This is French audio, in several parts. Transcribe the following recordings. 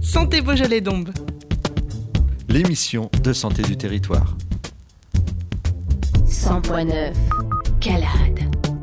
Santé Beaujolais-Dombes. L'émission de santé du territoire. 100.9 Calade.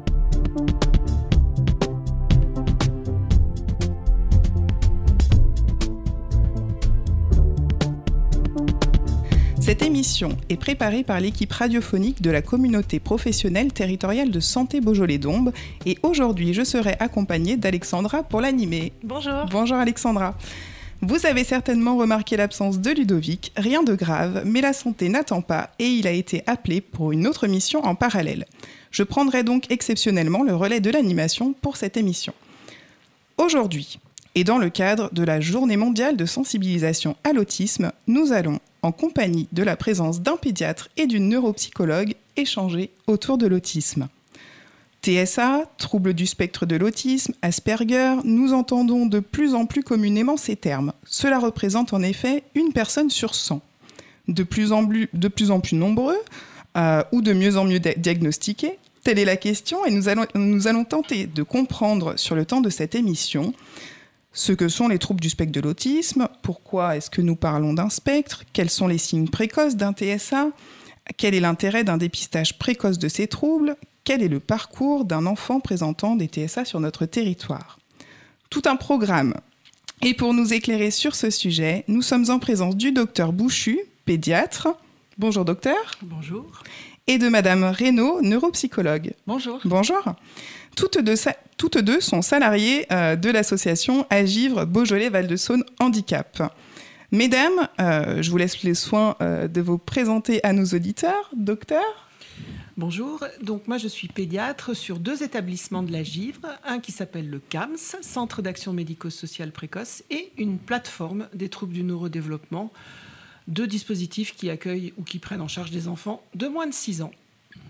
Cette émission est préparée par l'équipe radiophonique de la communauté professionnelle territoriale de santé Beaujolais-Dombes et aujourd'hui je serai accompagnée d'Alexandra pour l'animer. Bonjour. Bonjour Alexandra. Vous avez certainement remarqué l'absence de Ludovic, rien de grave, mais la santé n'attend pas et il a été appelé pour une autre mission en parallèle. Je prendrai donc exceptionnellement le relais de l'animation pour cette émission. Aujourd'hui, et dans le cadre de la Journée mondiale de sensibilisation à l'autisme, nous allons, en compagnie de la présence d'un pédiatre et d'une neuropsychologue, échanger autour de l'autisme. TSA, trouble du spectre de l'autisme, Asperger, nous entendons de plus en plus communément ces termes. Cela représente en effet une personne sur 100. De plus en plus nombreux ou de mieux en mieux diagnostiqués, telle est la question et nous allons tenter de comprendre sur le temps de cette émission ce que sont les troubles du spectre de l'autisme, pourquoi est-ce que nous parlons d'un spectre, quels sont les signes précoces d'un TSA, quel est l'intérêt d'un dépistage précoce de ces troubles, quel est le parcours d'un enfant présentant des TSA sur notre territoire. Tout un programme. Et pour nous éclairer sur ce sujet, nous sommes en présence du docteur Bouchu, pédiatre. Bonjour docteur. Bonjour. Et de madame Reynaud, neuropsychologue. Bonjour. Bonjour. Toutes deux sont salariées de l'association Agivre Beaujolais-Val-de-Saône Handicap. Mesdames, je vous laisse les soins de vous présenter à nos auditeurs. Docteur ? Bonjour, donc moi je suis pédiatre sur 2 établissements de l'Agivre, un qui s'appelle le CAMS, Centre d'action médico-sociale précoce, et une plateforme des troubles du neurodéveloppement, 2 dispositifs qui accueillent ou qui prennent en charge des enfants de moins de 6 ans.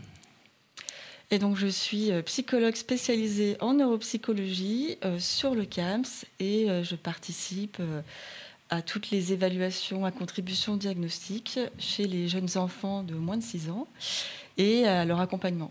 Et donc, je suis psychologue spécialisée en neuropsychologie sur le CAMS et je participe à toutes les évaluations à contribution diagnostique chez les jeunes enfants de moins de 6 ans et à leur accompagnement.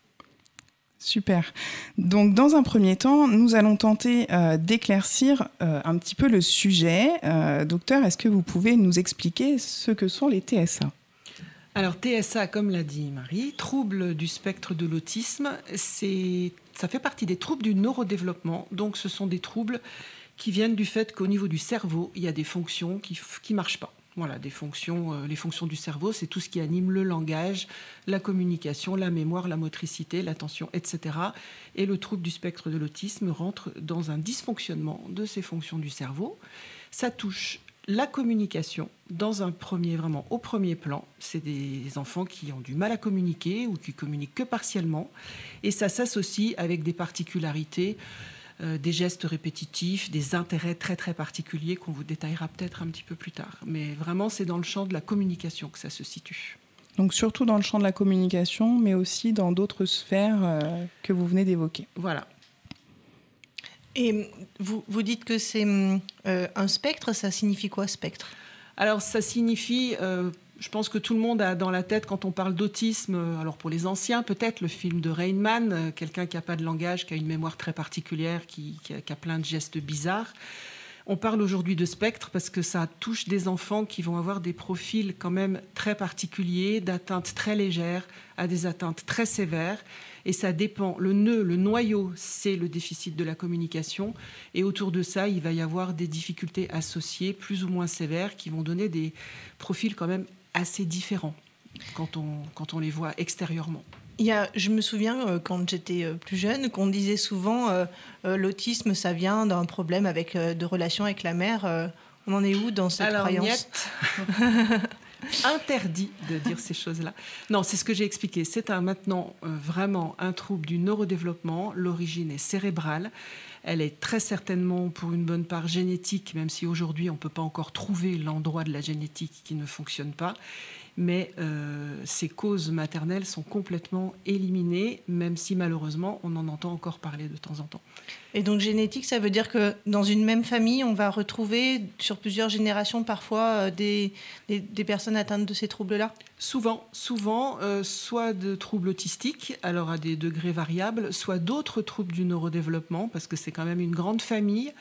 Super. Donc, dans un premier temps, nous allons tenter d'éclaircir un petit peu le sujet. Docteur, est-ce que vous pouvez nous expliquer ce que sont les TSA ? Alors TSA, comme l'a dit Marie, trouble du spectre de l'autisme, ça fait partie des troubles du neurodéveloppement. Donc ce sont des troubles qui viennent du fait qu'au niveau du cerveau, il y a des fonctions qui ne marchent pas. Voilà, les fonctions du cerveau, c'est tout ce qui anime le langage, la communication, la mémoire, la motricité, l'attention, etc. Et le trouble du spectre de l'autisme rentre dans un dysfonctionnement de ces fonctions du cerveau. Ça touche la communication, vraiment au premier plan, c'est des enfants qui ont du mal à communiquer ou qui communiquent que partiellement. Et ça s'associe avec des particularités, des gestes répétitifs, des intérêts très très particuliers qu'on vous détaillera peut-être un petit peu plus tard. Mais vraiment, c'est dans le champ de la communication que ça se situe. Donc surtout dans le champ de la communication, mais aussi dans d'autres sphères que vous venez d'évoquer. Voilà. Et vous dites que c'est un spectre, ça signifie quoi, spectre ? Alors, ça signifie, je pense que tout le monde a dans la tête, quand on parle d'autisme, alors pour les anciens, peut-être le film de Rain Man, quelqu'un qui n'a pas de langage, qui a une mémoire très particulière, qui a plein de gestes bizarres. On parle aujourd'hui de spectre parce que ça touche des enfants qui vont avoir des profils quand même très particuliers, d'atteintes très légères à des atteintes très sévères. Et ça dépend. Le noyau, c'est le déficit de la communication. Et autour de ça, il va y avoir des difficultés associées, plus ou moins sévères, qui vont donner des profils quand même assez différents quand on les voit extérieurement. Je me souviens, quand j'étais plus jeune, qu'on disait souvent l'autisme, ça vient d'un problème de relation avec la mère. On en est où dans cette croyance ? Interdit de dire ces choses-là. Non, c'est ce que j'ai expliqué. C'est maintenant vraiment un trouble du neurodéveloppement. L'origine est cérébrale. Elle est très certainement pour une bonne part génétique, même si aujourd'hui on ne peut pas encore trouver l'endroit de la génétique qui ne fonctionne pas. Mais ces causes maternelles sont complètement éliminées, même si malheureusement on en entend encore parler de temps en temps. Et donc génétique, ça veut dire que dans une même famille, on va retrouver sur plusieurs générations parfois des personnes atteintes de ces troubles-là ? Souvent, soit de troubles autistiques, alors à des degrés variables, soit d'autres troubles du neurodéveloppement, parce que c'est quand même une grande famille.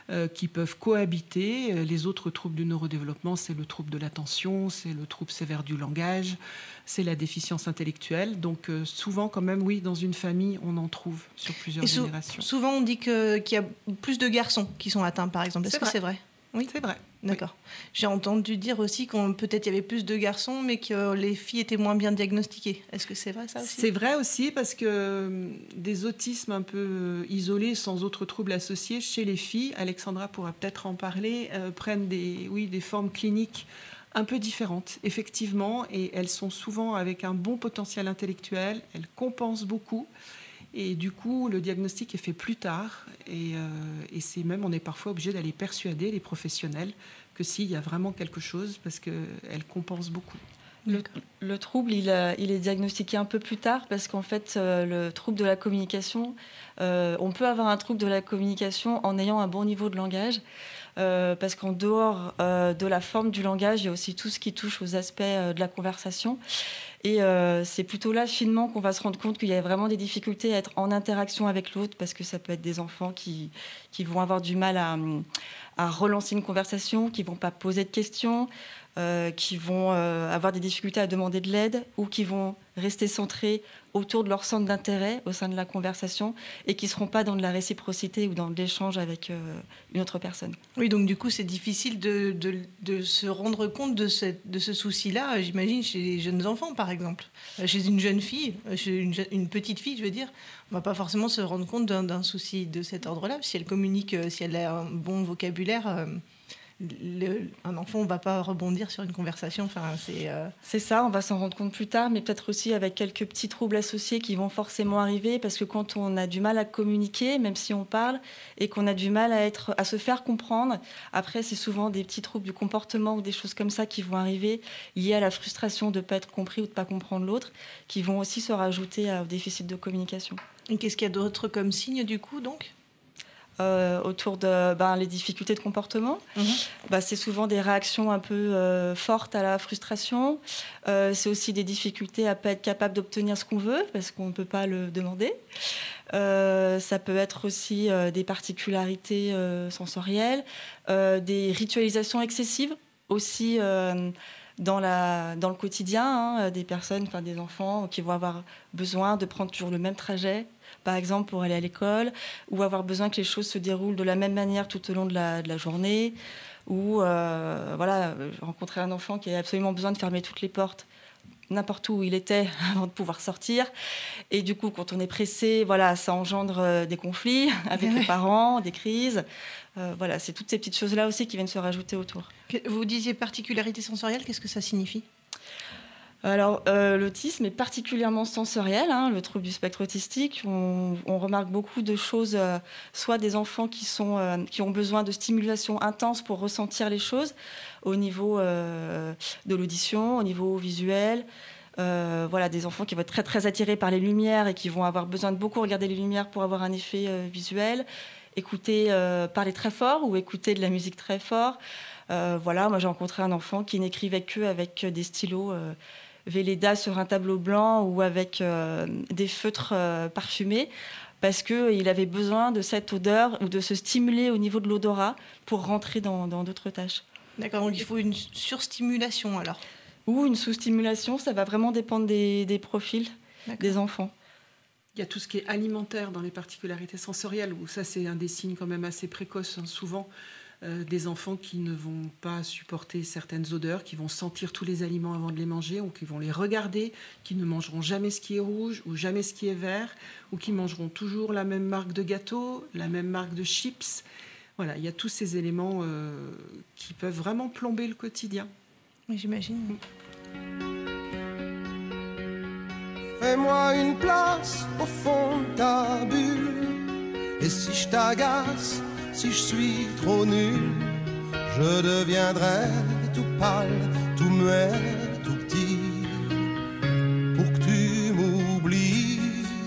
qui peuvent cohabiter. Les autres troubles du neurodéveloppement, c'est le trouble de l'attention, c'est le trouble sévère du langage, c'est la déficience intellectuelle. Donc souvent, quand même, oui, dans une famille, on en trouve sur plusieurs générations. Souvent, on dit qu'il y a plus de garçons qui sont atteints, par exemple. Est-ce que c'est vrai ? Oui, c'est vrai. D'accord. Oui. J'ai entendu dire aussi qu'on peut-être il y avait plus de garçons, mais que les filles étaient moins bien diagnostiquées. Est-ce que c'est vrai ça aussi ? C'est vrai aussi parce que des autismes un peu isolés, sans autres troubles associés, chez les filles, Alexandra pourra peut-être en parler, prennent des formes cliniques un peu différentes, effectivement, et elles sont souvent avec un bon potentiel intellectuel, elles compensent beaucoup. Et du coup, le diagnostic est fait plus tard. Et c'est même, on est parfois obligé d'aller persuader les professionnels que s'il y a vraiment quelque chose, parce qu'elles compensent beaucoup. Le trouble, il est diagnostiqué un peu plus tard, parce qu'en fait, le trouble de la communication, on peut avoir un trouble de la communication en ayant un bon niveau de langage. Parce qu'en dehors de la forme du langage, il y a aussi tout ce qui touche aux aspects de la conversation. Et c'est plutôt là, finement, qu'on va se rendre compte qu'il y a vraiment des difficultés à être en interaction avec l'autre, parce que ça peut être des enfants qui vont avoir du mal à relancer une conversation, qui ne vont pas poser de questions, qui vont avoir des difficultés à demander de l'aide, ou qui vont rester centrés autour de leur centre d'intérêt au sein de la conversation, et qui ne seront pas dans de la réciprocité ou dans de l'échange avec une autre personne. Oui, donc du coup, c'est difficile de se rendre compte de ce souci-là, j'imagine, chez les jeunes enfants, par exemple. Chez une jeune fille, chez une petite fille, je veux dire, on ne va pas forcément se rendre compte d'un souci de cet ordre-là. Si elle communique, si elle a un bon vocabulaire... un enfant ne va pas rebondir sur une conversation. Enfin, c'est ça, on va s'en rendre compte plus tard, mais peut-être aussi avec quelques petits troubles associés qui vont forcément arriver, parce que quand on a du mal à communiquer, même si on parle, et qu'on a du mal à se faire comprendre, après c'est souvent des petits troubles du comportement ou des choses comme ça qui vont arriver, liés à la frustration de ne pas être compris ou de ne pas comprendre l'autre, qui vont aussi se rajouter au déficit de communication. Et qu'est-ce qu'il y a d'autre comme signe du coup donc ? Autour de les difficultés de comportement. C'est souvent des réactions un peu fortes à la frustration. C'est aussi des difficultés à ne pas être capable d'obtenir ce qu'on veut, parce qu'on ne peut pas le demander. Ça peut être aussi des particularités sensorielles, des ritualisations excessives aussi dans le quotidien, des personnes, des enfants qui vont avoir besoin de prendre toujours le même trajet, par exemple pour aller à l'école, ou avoir besoin que les choses se déroulent de la même manière tout au long de la journée, ou j'ai rencontré un enfant qui avait absolument besoin de fermer toutes les portes n'importe où il était avant de pouvoir sortir, et du coup quand on est pressé, ça engendre des conflits avec les parents, des crises, c'est toutes ces petites choses là aussi qui viennent se rajouter autour. Vous disiez particularité sensorielle, qu'est-ce que ça signifie ? Alors, l'autisme est particulièrement sensoriel, le trouble du spectre autistique. On remarque beaucoup de choses, soit des enfants qui ont besoin de stimulation intense pour ressentir les choses, au niveau de l'audition, au niveau visuel. Des enfants qui vont être très, très attirés par les lumières et qui vont avoir besoin de beaucoup regarder les lumières pour avoir un effet visuel. Écouter, parler très fort ou écouter de la musique très fort. Moi, j'ai rencontré un enfant qui n'écrivait qu'avec des stylos Velleda sur un tableau blanc ou avec des feutres parfumés, parce qu'il avait besoin de cette odeur ou de se stimuler au niveau de l'odorat pour rentrer dans d'autres tâches. D'accord, donc il faut une surstimulation alors ? Ou une sous-stimulation, ça va vraiment dépendre des profils des enfants. Il y a tout ce qui est alimentaire dans les particularités sensorielles, où ça c'est un des signes quand même assez précoces, souvent. Des enfants qui ne vont pas supporter certaines odeurs, qui vont sentir tous les aliments avant de les manger, ou qui vont les regarder, qui ne mangeront jamais ce qui est rouge ou jamais ce qui est vert, ou qui mangeront toujours la même marque de gâteau, la même marque de chips. Voilà, il y a tous ces éléments qui peuvent vraiment plomber le quotidien. Oui, j'imagine. Fais-moi une place au fond de ta bulle, et si je t'agace, si je suis trop nul, je deviendrai tout pâle, tout muet, tout petit, pour que tu m'oublies.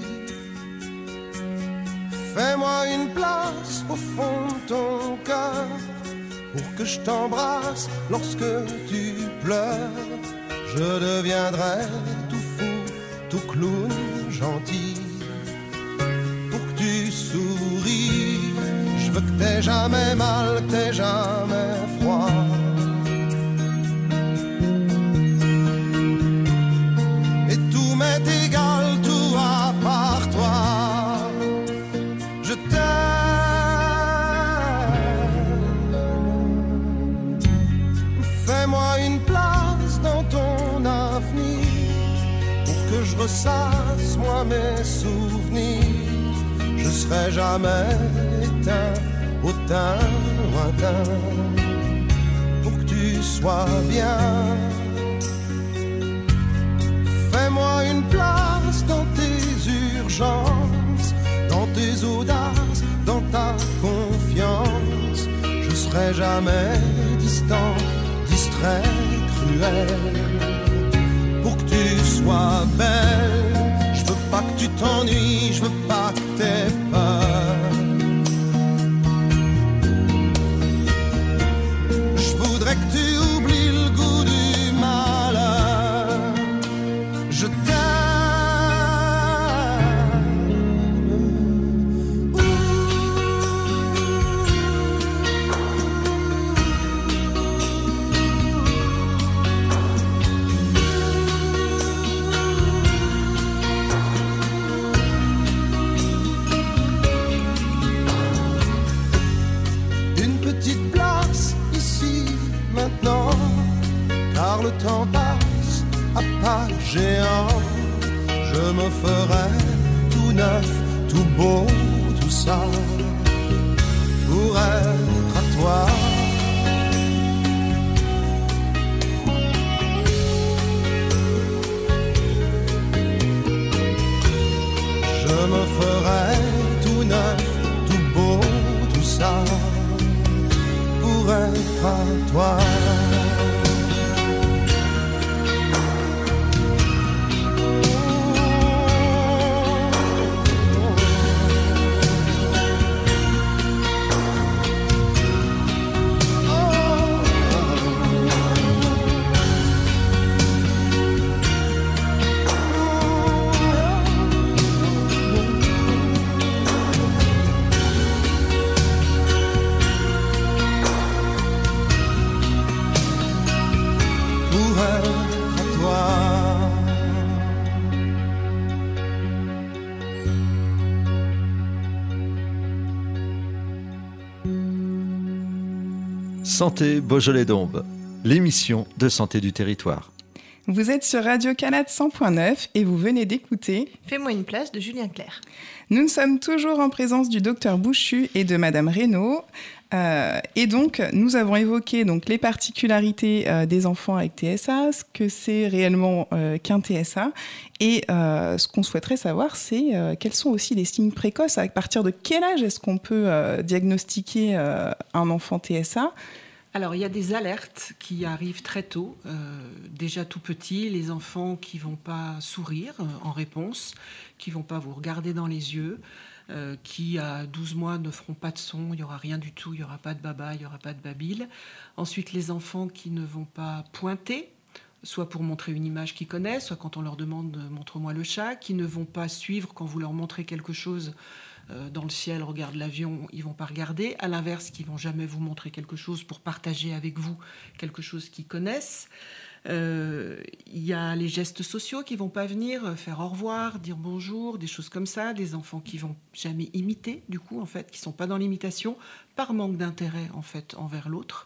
Fais-moi une place au fond de ton cœur, pour que je t'embrasse lorsque tu pleures. Je deviendrai tout fou, tout clown, gentil, pour que tu souris. Je veux que que t'aies jamais mal, que t'aies jamais froid. Et tout m'est égal, tout à part toi. Je t'aime. Fais-moi une place dans ton avenir pour que je ressasse moi mes souvenirs. Je serai jamais éteint au teint lointain pour que tu sois bien. Fais-moi une place dans tes urgences, dans tes audaces, dans ta confiance. Je serai jamais distant, distrait, cruel pour que tu sois belle. Je veux pas que tu t'ennuies, je veux pas que t'aies peur. Je voudrais que tu oublies le goût du malheur. Je t'aime. Car le temps passe à pas géant. Je me ferai tout neuf, tout beau, tout ça pour être à toi. Je me ferai tout neuf, tout beau, tout ça pour être à toi. Santé Beaujolais-Dombes, l'émission de santé du territoire. Vous êtes sur Radio-Canada 100.9 et vous venez d'écouter Fais-moi une place de Julien Clerc. Nous sommes toujours en présence du docteur Bouchu et de Madame Reynaud. Et donc, nous avons évoqué donc, les particularités des enfants avec TSA, ce que c'est réellement qu'un TSA. Et ce qu'on souhaiterait savoir, c'est quels sont aussi les signes précoces. À partir de quel âge est-ce qu'on peut diagnostiquer un enfant TSA ? Alors, il y a des alertes qui arrivent très tôt, déjà tout petits, les enfants qui ne vont pas sourire en réponse, qui ne vont pas vous regarder dans les yeux, qui à 12 mois ne feront pas de son, il n'y aura rien du tout, il n'y aura pas de baba, il n'y aura pas de babile. Ensuite, les enfants qui ne vont pas pointer, soit pour montrer une image qu'ils connaissent, soit quand on leur demande « montre-moi le chat », qui ne vont pas suivre quand vous leur montrez quelque chose dans le ciel, regarde l'avion, ils ne vont pas regarder. À l'inverse, qui ne vont jamais vous montrer quelque chose pour partager avec vous quelque chose qu'ils connaissent. Il y a les gestes sociaux qui ne vont pas venir, faire au revoir, dire bonjour, des choses comme ça. Des enfants qui ne vont jamais imiter, du coup, en fait, qui ne sont pas dans l'imitation, par manque d'intérêt, en fait, envers l'autre.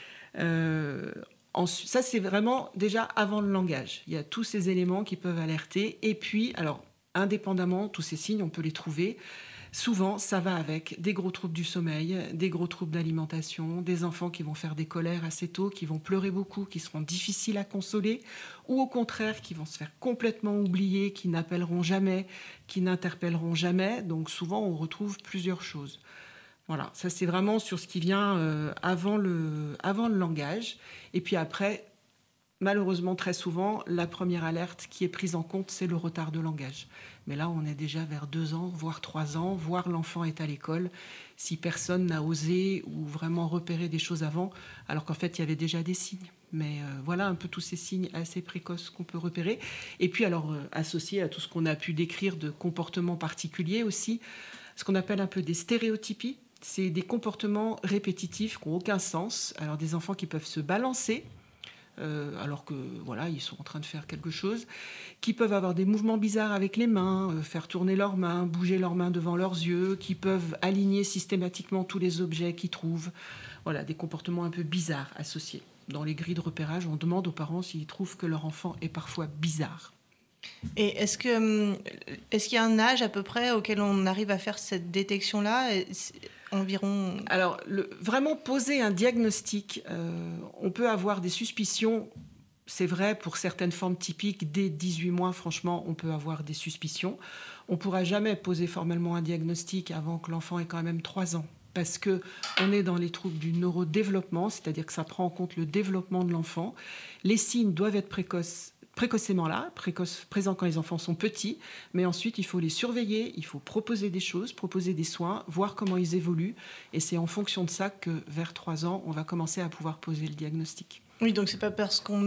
Ça, c'est vraiment déjà avant le langage. Il y a tous ces éléments qui peuvent alerter. Et puis, alors, indépendamment, tous ces signes, on peut les trouver. Souvent, ça va avec des gros troubles du sommeil, des gros troubles d'alimentation, des enfants qui vont faire des colères assez tôt, qui vont pleurer beaucoup, qui seront difficiles à consoler, ou au contraire, qui vont se faire complètement oublier, qui n'appelleront jamais, qui n'interpelleront jamais. Donc souvent, on retrouve plusieurs choses. Voilà, ça c'est vraiment sur ce qui vient avant le langage. Et puis après, malheureusement, très souvent, la première alerte qui est prise en compte, c'est le retard de langage. Mais là, on est déjà vers 2 ans, voire 3 ans, voire l'enfant est à l'école, si personne n'a osé ou vraiment repéré des choses avant, alors qu'en fait, il y avait déjà des signes. Mais voilà un peu tous ces signes assez précoces qu'on peut repérer. Et puis, alors, associé à tout ce qu'on a pu décrire de comportements particuliers aussi, ce qu'on appelle un peu des stéréotypies. C'est des comportements répétitifs qui n'ont aucun sens. Alors des enfants qui peuvent se balancer, alors que voilà, ils sont en train de faire quelque chose, qui peuvent avoir des mouvements bizarres avec les mains, faire tourner leurs mains, bouger leurs mains devant leurs yeux, qui peuvent aligner systématiquement tous les objets qu'ils trouvent. Voilà, des comportements un peu bizarres associés. Dans les grilles de repérage, on demande aux parents s'ils trouvent que leur enfant est parfois bizarre. Et est-ce qu'il y a un âge à peu près auquel on arrive à faire cette détection-là ? Environ... Alors, vraiment poser un diagnostic, on peut avoir des suspicions. C'est vrai, pour certaines formes typiques, dès 18 mois, franchement, on peut avoir des suspicions. On ne pourra jamais poser formellement un diagnostic avant que l'enfant ait quand même 3 ans. Parce qu'on est dans les troubles du neurodéveloppement, c'est-à-dire que ça prend en compte le développement de l'enfant. Les signes doivent être précocement là, présents quand les enfants sont petits, mais ensuite il faut les surveiller, il faut proposer des choses, proposer des soins, voir comment ils évoluent, et c'est en fonction de ça que vers 3 ans, on va commencer à pouvoir poser le diagnostic. Oui, donc c'est pas parce qu'on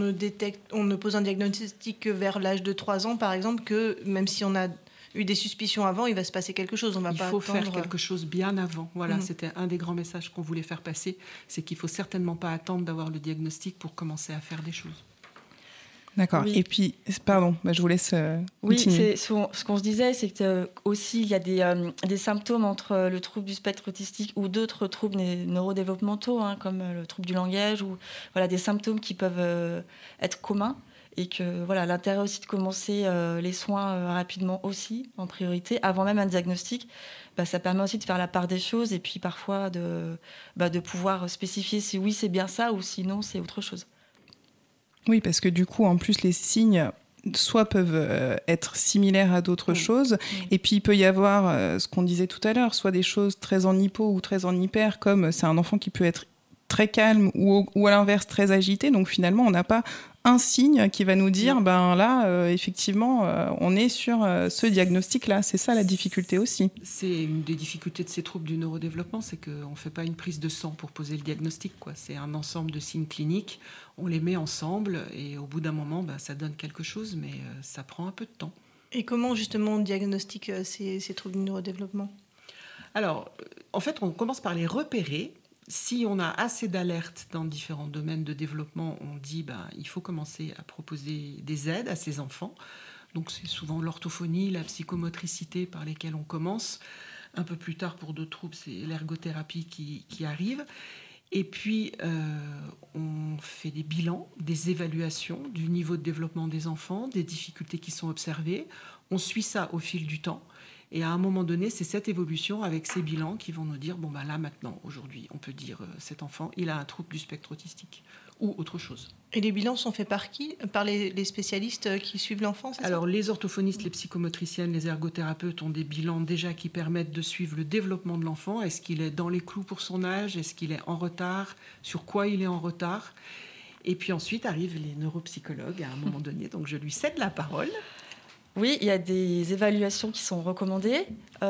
ne pose un diagnostic que vers l'âge de 3 ans, par exemple, que même si on a eu des suspicions avant, il va se passer quelque chose. Il faut faire quelque chose bien avant. Voilà, C'était un des grands messages qu'on voulait faire passer, c'est qu'il ne faut certainement pas attendre d'avoir le diagnostic pour commencer à faire des choses. D'accord. Oui. Et puis, pardon, je vous laisse continuer. Oui, ce qu'on se disait, c'est que aussi il y a des symptômes entre le trouble du spectre autistique ou d'autres troubles neurodéveloppementaux, comme le trouble du langage, ou voilà, des symptômes qui peuvent être communs. Et que voilà, l'intérêt aussi de commencer les soins rapidement aussi, en priorité, avant même un diagnostic, ça permet aussi de faire la part des choses et puis parfois de pouvoir spécifier si oui c'est bien ça ou sinon c'est autre chose. Oui, parce que du coup, en plus, les signes soit peuvent être similaires à d'autres choses, et puis il peut y avoir ce qu'on disait tout à l'heure, soit des choses très en hypo ou très en hyper, comme c'est un enfant qui peut être très calme ou à l'inverse très agité, donc finalement on n'a pas un signe qui va nous dire effectivement on est sur ce diagnostic là. C'est ça la difficulté aussi. C'est une des difficultés de ces troubles du neurodéveloppement, c'est qu'on ne fait pas une prise de sang pour poser le diagnostic, quoi. C'est un ensemble de signes cliniques, on les met ensemble et au bout d'un moment ça donne quelque chose, mais ça prend un peu de temps. Et comment justement on diagnostique ces troubles du neurodéveloppement ? Alors en fait on commence par les repérer. Si on a assez d'alertes dans différents domaines de développement, on dit il faut commencer à proposer des aides à ces enfants. Donc c'est souvent l'orthophonie, la psychomotricité par lesquelles on commence. Un peu plus tard, pour d'autres troubles, c'est l'ergothérapie qui arrive. Et puis, on fait des bilans, des évaluations du niveau de développement des enfants, des difficultés qui sont observées. On suit ça au fil du temps. Et à un moment donné, c'est cette évolution avec ces bilans qui vont nous dire, là maintenant, aujourd'hui, on peut dire cet enfant, il a un trouble du spectre autistique ou autre chose. Et les bilans sont faits par qui ? Par les spécialistes qui suivent l'enfant, c'est Alors, les orthophonistes, les psychomotriciennes, les ergothérapeutes ont des bilans déjà qui permettent de suivre le développement de l'enfant. Est-ce qu'il est dans les clous pour son âge ? Est-ce qu'il est en retard ? Sur quoi il est en retard ? Et puis ensuite arrivent les neuropsychologues à un moment donné. Donc, je lui cède la parole. Oui, il y a des évaluations qui sont recommandées,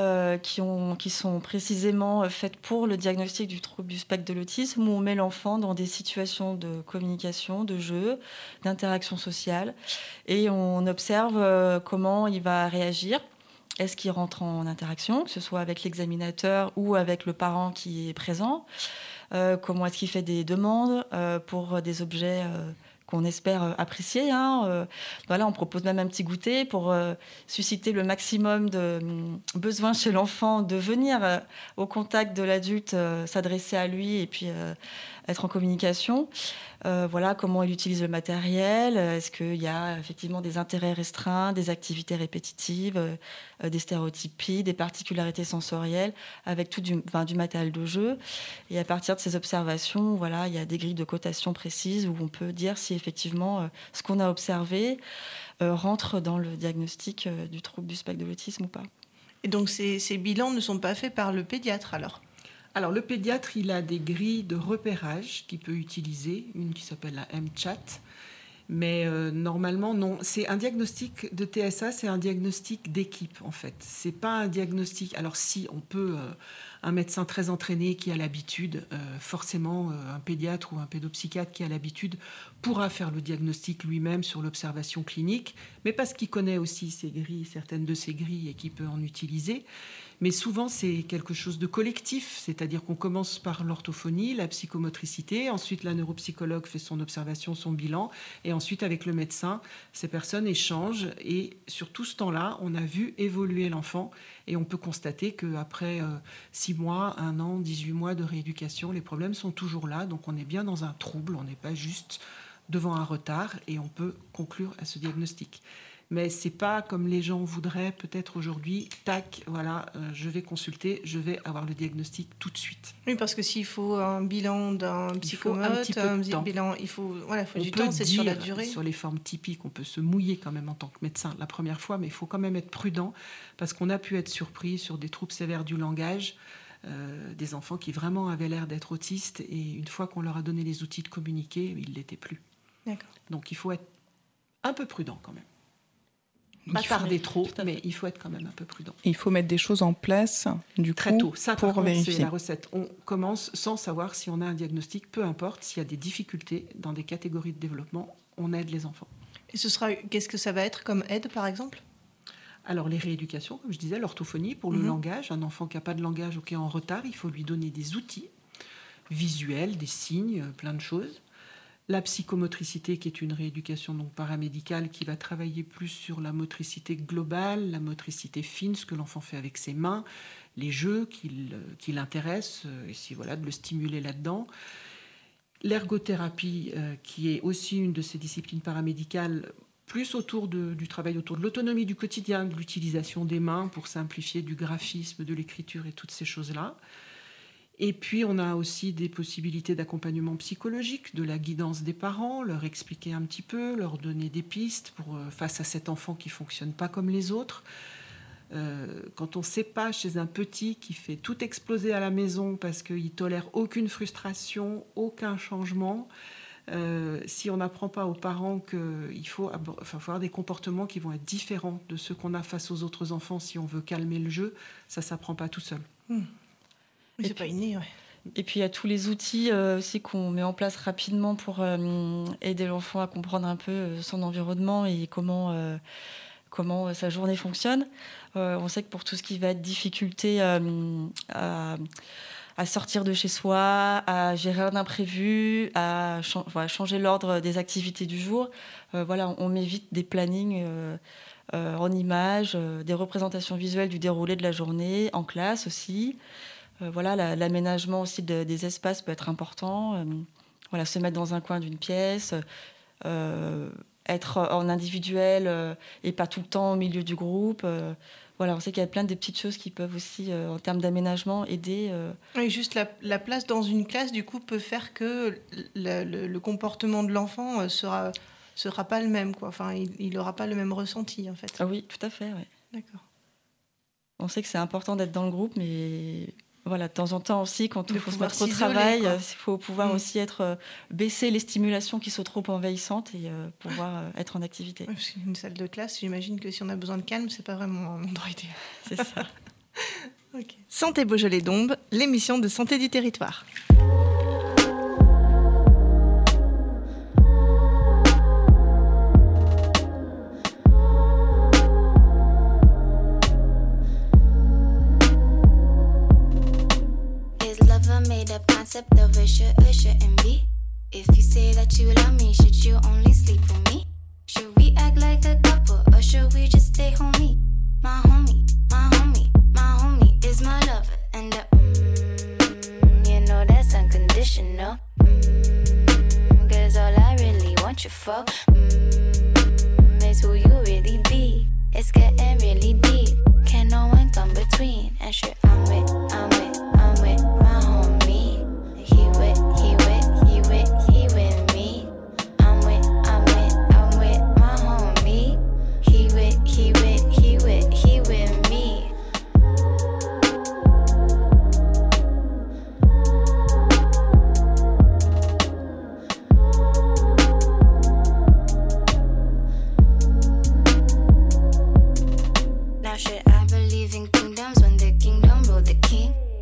qui sont précisément faites pour le diagnostic du trouble du spectre de l'autisme, où on met l'enfant dans des situations de communication, de jeu, d'interaction sociale, et on observe comment il va réagir. Est-ce qu'il rentre en interaction, que ce soit avec l'examinateur ou avec le parent qui est présent ? Comment est-ce qu'il fait des demandes pour des objets qu'on espère apprécier. On propose même un petit goûter pour susciter le maximum de besoin chez l'enfant de venir au contact de l'adulte, s'adresser à lui et puis être en communication. Comment il utilise le matériel. Est-ce qu'il y a effectivement des intérêts restreints, des activités répétitives, des stéréotypies, des particularités sensorielles, avec tout du matériel de jeu. Et à partir de ces observations, il y a des grilles de cotation précises où on peut dire si effectivement ce qu'on a observé rentre dans le diagnostic du trouble du spectre de l'autisme ou pas. Et donc ces bilans ne sont pas faits par le pédiatre alors, le pédiatre, il a des grilles de repérage qu'il peut utiliser, une qui s'appelle la M-Chat, mais normalement, non. C'est un diagnostic de TSA, c'est un diagnostic d'équipe, en fait. C'est pas un diagnostic... Alors, si, on peut un médecin très entraîné qui a l'habitude, forcément un pédiatre ou un pédopsychiatre qui a l'habitude, pourra faire le diagnostic lui-même sur l'observation clinique, mais parce qu'il connaît aussi ces grilles, certaines de ces grilles, et qu'il peut en utiliser. Mais souvent, c'est quelque chose de collectif, c'est-à-dire qu'on commence par l'orthophonie, la psychomotricité, ensuite la neuropsychologue fait son observation, son bilan, et ensuite avec le médecin, ces personnes échangent, et sur tout ce temps-là, on a vu évoluer l'enfant, et on peut constater qu'après 6 mois, 1 an, 18 mois de rééducation, les problèmes sont toujours là, donc on est bien dans un trouble, on n'est pas juste devant un retard, et on peut conclure à ce diagnostic. Mais ce n'est pas comme les gens voudraient peut-être aujourd'hui, tac, voilà, je vais consulter, je vais avoir le diagnostic tout de suite. Oui, parce que s'il faut un bilan d'un psychomote, il faut du temps, c'est sur la durée. Sur les formes typiques, on peut se mouiller quand même en tant que médecin la première fois, mais il faut quand même être prudent, parce qu'on a pu être surpris sur des troubles sévères du langage, des enfants qui vraiment avaient l'air d'être autistes, et une fois qu'on leur a donné les outils de communiquer, ils ne l'étaient plus. D'accord. Donc il faut être un peu prudent quand même. Pas tarder trop, mais il faut être quand même un peu prudent. Il faut mettre des choses en place, très tôt. Ça, pour vérifier. C'est la recette. On commence sans savoir si on a un diagnostic, peu importe. S'il y a des difficultés dans des catégories de développement, on aide les enfants. Et qu'est-ce que ça va être comme aide, par exemple ? Alors, les rééducations, comme je disais, l'orthophonie pour le langage. Un enfant qui n'a pas de langage ou qui est en retard, il faut lui donner des outils visuels, des signes, plein de choses. La psychomotricité, qui est une rééducation donc paramédicale, qui va travailler plus sur la motricité globale, la motricité fine, ce que l'enfant fait avec ses mains, les jeux qui l'intéressent, essayer de le stimuler là-dedans. L'ergothérapie, qui est aussi une de ces disciplines paramédicales, plus autour du travail autour de l'autonomie du quotidien, de l'utilisation des mains pour simplifier du graphisme, de l'écriture et toutes ces choses-là. Et puis, on a aussi des possibilités d'accompagnement psychologique, de la guidance des parents, leur expliquer un petit peu, leur donner des pistes face à cet enfant qui ne fonctionne pas comme les autres. Quand on ne sait pas chez un petit qui fait tout exploser à la maison parce qu'il ne tolère aucune frustration, aucun changement, si on n'apprend pas aux parents qu'il faut avoir des comportements qui vont être différents de ceux qu'on a face aux autres enfants si on veut calmer le jeu, ça ne s'apprend pas tout seul. Mais c'est pas inné, ouais. Et puis il y a tous les outils aussi qu'on met en place rapidement pour aider l'enfant à comprendre un peu son environnement et comment sa journée fonctionne. On sait que pour tout ce qui va être difficulté à sortir de chez soi, à gérer un imprévu, à changer l'ordre des activités du jour, on met vite des plannings en images, des représentations visuelles du déroulé de la journée, en classe aussi. L'aménagement aussi des espaces peut être important. Se mettre dans un coin d'une pièce, être en individuel et pas tout le temps au milieu du groupe. On sait qu'il y a plein de petites choses qui peuvent aussi, en termes d'aménagement, aider. Et juste la place dans une classe, du coup, peut faire que le comportement de l'enfant sera pas le même, quoi. Enfin, il n'aura pas le même ressenti, en fait. Ah oui, tout à fait, oui. D'accord. On sait que c'est important d'être dans le groupe, mais... de temps en temps aussi, quand il faut se mettre au travail, il faut pouvoir aussi baisser les stimulations qui sont trop envahissantes et pouvoir être en activité. Ouais, parce qu'une salle de classe, j'imagine que si on a besoin de calme, c'est pas vraiment un endroit idéal. C'est ça. Okay. Santé Beaujolais-Dombes, l'émission de santé du territoire. Concept of it shouldn't be. If you say that you love me, should you only sleep with me? Should we act like a couple, or should we just stay homie? My homie, my homie, my homie is my lover. And you know that's unconditional. Cause all I really want you for is who you really be. It's getting really deep. Can no one come between? And sure, I'm with my homie. He with me. I'm with my homie. He with me. Now should I believe in kingdoms when the kingdom ruled the king?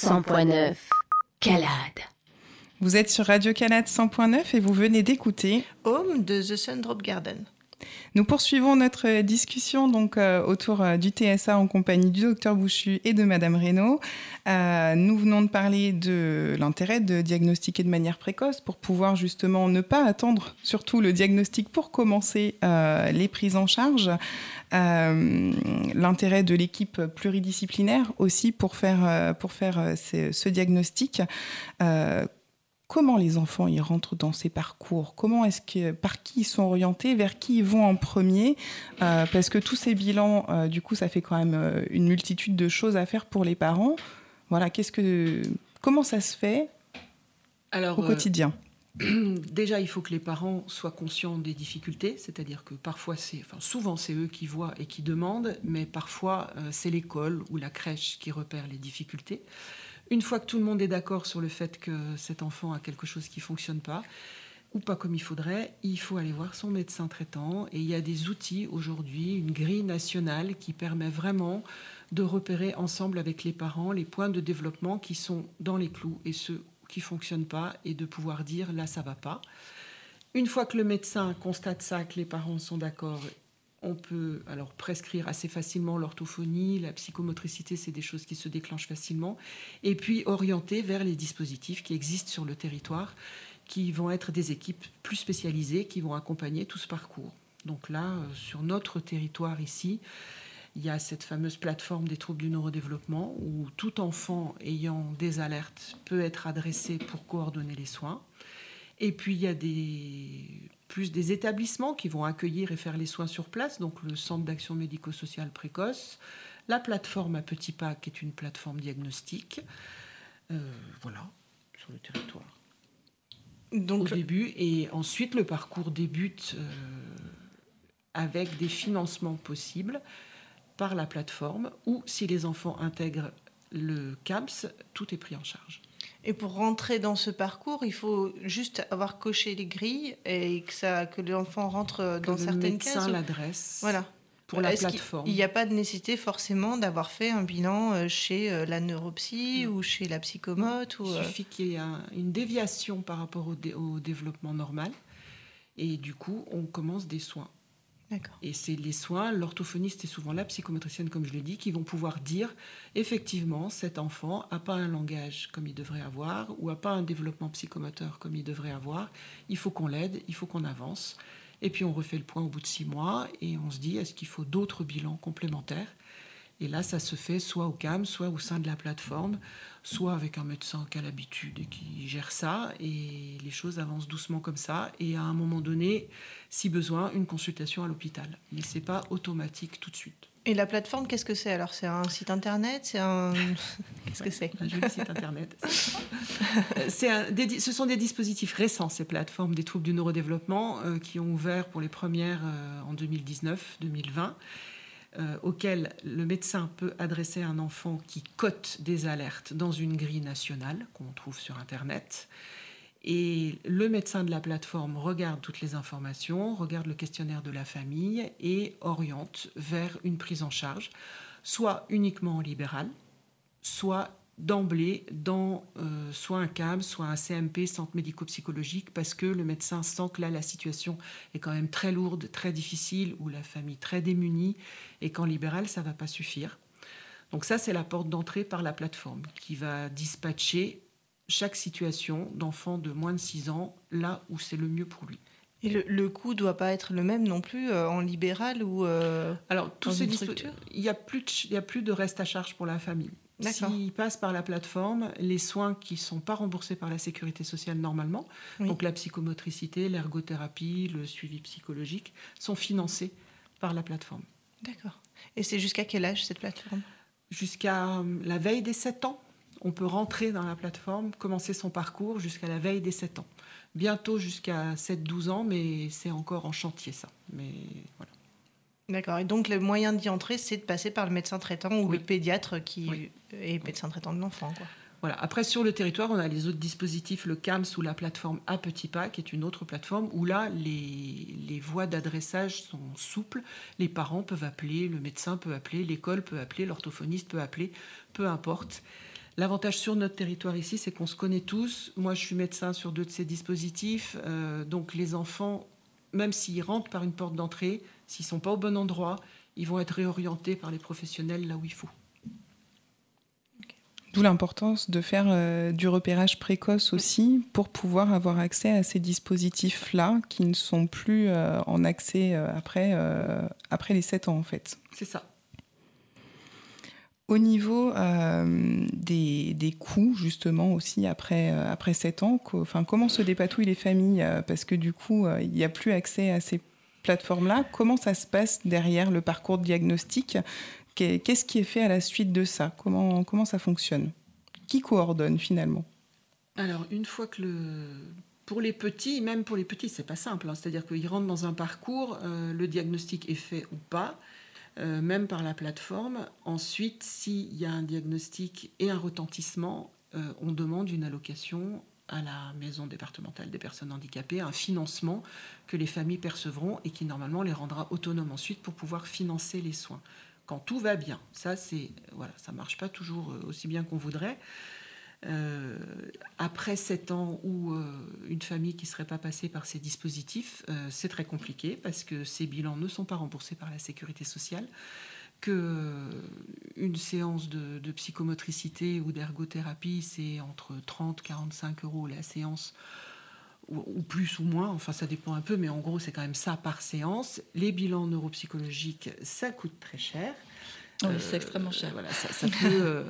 100.9 Calade. Vous êtes sur Radio Calade 100.9 et vous venez d'écouter Home de The Sun Drop Garden. Nous poursuivons notre discussion donc autour du TSA en compagnie du docteur Bouchu et de Madame Reynaud. Nous venons de parler de l'intérêt de diagnostiquer de manière précoce pour pouvoir justement ne pas attendre surtout le diagnostic pour commencer les prises en charge. L'intérêt de l'équipe pluridisciplinaire aussi pour faire ce diagnostic. Comment les enfants y rentrent dans ces parcours ? Par qui ils sont orientés ? Vers qui ils vont en premier ? Parce que tous ces bilans, du coup, ça fait quand même une multitude de choses à faire pour les parents. Voilà, comment ça se fait au quotidien ? Déjà, il faut que les parents soient conscients des difficultés, c'est-à-dire que souvent c'est eux qui voient et qui demandent, mais parfois c'est l'école ou la crèche qui repère les difficultés. Une fois que tout le monde est d'accord sur le fait que cet enfant a quelque chose qui ne fonctionne pas, ou pas comme il faudrait, il faut aller voir son médecin traitant. Et il y a des outils aujourd'hui, une grille nationale qui permet vraiment de repérer ensemble avec les parents les points de développement qui sont dans les clous et ceux qui ne fonctionnent pas, et de pouvoir dire là, ça ne va pas. Une fois que le médecin constate ça, que les parents sont d'accord, on peut alors prescrire assez facilement l'orthophonie, la psychomotricité, c'est des choses qui se déclenchent facilement, et puis orienter vers les dispositifs qui existent sur le territoire, qui vont être des équipes plus spécialisées, qui vont accompagner tout ce parcours. Donc là, sur notre territoire ici, il y a cette fameuse plateforme des troubles du neurodéveloppement où tout enfant ayant des alertes peut être adressé pour coordonner les soins. Et puis il y a des établissements qui vont accueillir et faire les soins sur place, donc le centre d'action médico-sociale précoce, la plateforme à petits pas qui est une plateforme diagnostique, sur le territoire. Donc, au début, et ensuite le parcours débute avec des financements possibles par la plateforme, ou si les enfants intègrent le CAMS, tout est pris en charge. Et pour rentrer dans ce parcours, il faut juste avoir coché les grilles et que l'enfant rentre dans certaines cases. Que le médecin l'adresse. Voilà. Pour la plateforme. Il n'y a pas de nécessité forcément d'avoir fait un bilan chez la neuropsy ou chez la psychomote. Il suffit qu'il y ait une déviation par rapport au développement normal. Et du coup, on commence des soins. D'accord. Et c'est les soins, l'orthophoniste et souvent la psychomotricienne, comme je l'ai dit, qui vont pouvoir dire effectivement, cet enfant n'a pas un langage comme il devrait avoir ou n'a pas un développement psychomoteur comme il devrait avoir. Il faut qu'on l'aide, il faut qu'on avance. Et puis on refait le point au bout de 6 mois et on se dit est-ce qu'il faut d'autres bilans complémentaires ? Et là, ça se fait soit au CAM, soit au sein de la plateforme, soit avec un médecin qui a l'habitude et qui gère ça. Et les choses avancent doucement comme ça. Et à un moment donné, si besoin, une consultation à l'hôpital. Mais ce n'est pas automatique tout de suite. Et la plateforme, qu'est-ce que c'est alors ? C'est un site internet ? Qu'est-ce que c'est ? Un joli site internet. Ce sont des dispositifs récents, ces plateformes des troubles du neurodéveloppement, qui ont ouvert pour les premières en 2019-2020. Auquel le médecin peut adresser un enfant qui cote des alertes dans une grille nationale qu'on trouve sur Internet. Et le médecin de la plateforme regarde toutes les informations, regarde le questionnaire de la famille et oriente vers une prise en charge, soit uniquement en libéral, soit d'emblée dans soit un CAM, soit un CMP, centre médico-psychologique, parce que le médecin sent que là, la situation est quand même très lourde, très difficile, ou la famille très démunie, et qu'en libéral, ça ne va pas suffire. Donc ça, c'est la porte d'entrée par la plateforme, qui va dispatcher chaque situation d'enfant de moins de 6 ans, là où c'est le mieux pour lui. Et le coût ne doit pas être le même non plus en libéral ou Alors, dans une structure ? Il n'y a plus de reste à charge pour la famille. S'ils passent par la plateforme, les soins qui ne sont pas remboursés par la sécurité sociale normalement, donc la psychomotricité, l'ergothérapie, le suivi psychologique, sont financés par la plateforme. D'accord. Et c'est jusqu'à quel âge cette plateforme ? Jusqu'à la veille des 7 ans. On peut rentrer dans la plateforme, commencer son parcours jusqu'à la veille des 7 ans. Bientôt jusqu'à 7-12 ans, mais c'est encore en chantier ça. Mais voilà. D'accord. Et donc, le moyen d'y entrer, c'est de passer par le médecin traitant ou le pédiatre qui est médecin traitant de l'enfant, quoi. Voilà. Après, sur le territoire, on a les autres dispositifs, le CAMS ou la plateforme à petits pas, qui est une autre plateforme où là, les voies d'adressage sont souples. Les parents peuvent appeler, le médecin peut appeler, l'école peut appeler, l'orthophoniste peut appeler, peu importe. L'avantage sur notre territoire ici, c'est qu'on se connaît tous. Moi, je suis médecin sur 2 de ces dispositifs. Donc les enfants, même s'ils rentrent par une porte d'entrée, s'ils ne sont pas au bon endroit, ils vont être réorientés par les professionnels là où il faut. D'où l'importance de faire du repérage précoce aussi pour pouvoir avoir accès à ces dispositifs-là qui ne sont plus en accès après les 7 ans en fait. C'est ça. Au niveau des coûts justement aussi après 7 ans, comment se dépatouillent les familles parce que du coup il n'y a plus accès à ces plateformes-là. Comment ça se passe derrière le parcours de diagnostic ? Qu'est-ce qui est fait à la suite de ça ? Comment ça fonctionne ? Qui coordonne finalement ? Alors, une fois que pour les petits, même pour les petits, c'est pas simple. C'est-à-dire qu'ils rentrent dans un parcours, le diagnostic est fait ou pas, même par la plateforme. Ensuite, s'il y a un diagnostic et un retentissement, on demande une allocation à la maison départementale des personnes handicapées, un financement que les familles percevront et qui normalement les rendra autonomes ensuite pour pouvoir financer les soins. Quand tout va bien, ça marche pas toujours aussi bien qu'on voudrait. Après 7 ans ou une famille qui ne serait pas passée par ces dispositifs, c'est très compliqué parce que ces bilans ne sont pas remboursés par la sécurité sociale, qu'une séance de psychomotricité ou d'ergothérapie, c'est entre 30 et 45 € la séance, ou plus ou moins, enfin ça dépend un peu, mais en gros c'est quand même ça par séance. Les bilans neuropsychologiques, ça coûte très cher. Oui, c'est extrêmement cher. Voilà, ça peut,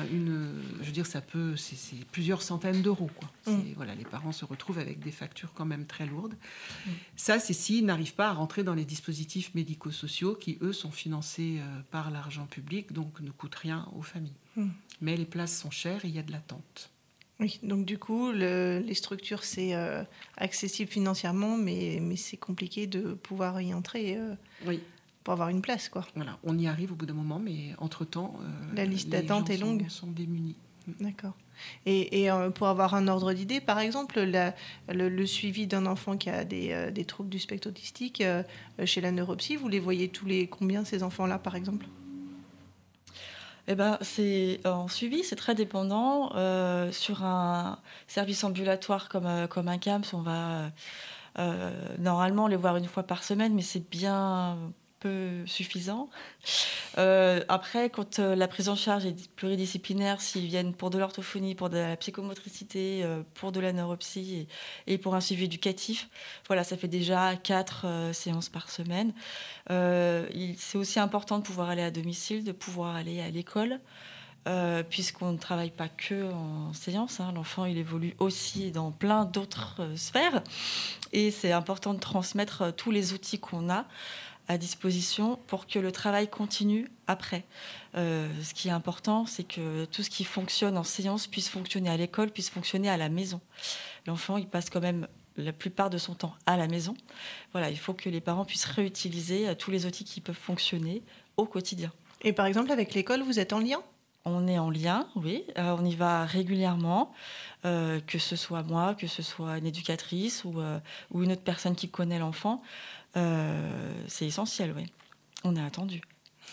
c'est plusieurs centaines d'euros, quoi. Voilà, les parents se retrouvent avec des factures quand même très lourdes. Ça, c'est s'ils n'arrivent pas à rentrer dans les dispositifs médico-sociaux qui, eux, sont financés par l'argent public, donc ne coûtent rien aux familles. Mais les places sont chères et il y a de l'attente. Oui, donc du coup, les structures, c'est accessible financièrement, mais c'est compliqué de pouvoir y entrer. Oui. Pour avoir une place, quoi. Voilà, on y arrive au bout d'un moment, mais entre-temps, la liste d'attente est longue. Sont démunis. D'accord. Et pour avoir un ordre d'idée, par exemple, le suivi d'un enfant qui a des troubles du spectre autistique chez la neuropsy, vous les voyez tous les combien, ces enfants-là, par exemple ? Eh ben, en suivi, c'est très dépendant. Sur un service ambulatoire comme un CAMS, on va normalement les voir une fois par semaine, mais c'est bien peu suffisant. Après, quand la prise en charge est pluridisciplinaire, s'ils viennent pour de l'orthophonie, pour de la psychomotricité, pour de la neuropsy et pour un suivi éducatif, voilà, ça fait déjà 4 séances par semaine. C'est aussi important de pouvoir aller à domicile, de pouvoir aller à l'école, puisqu'on ne travaille pas que en séance. L'enfant, il évolue aussi dans plein d'autres sphères. Et c'est important de transmettre tous les outils qu'on a à disposition pour que le travail continue après. Ce qui est important, c'est que tout ce qui fonctionne en séance puisse fonctionner à l'école, puisse fonctionner à la maison. L'enfant, il passe quand même la plupart de son temps à la maison. Voilà, il faut que les parents puissent réutiliser tous les outils qui peuvent fonctionner au quotidien. Et par exemple, avec l'école, vous êtes en lien ? On est en lien, oui. On y va régulièrement, que ce soit moi, que ce soit une éducatrice ou une autre personne qui connaît l'enfant. C'est essentiel, oui. On est attendu.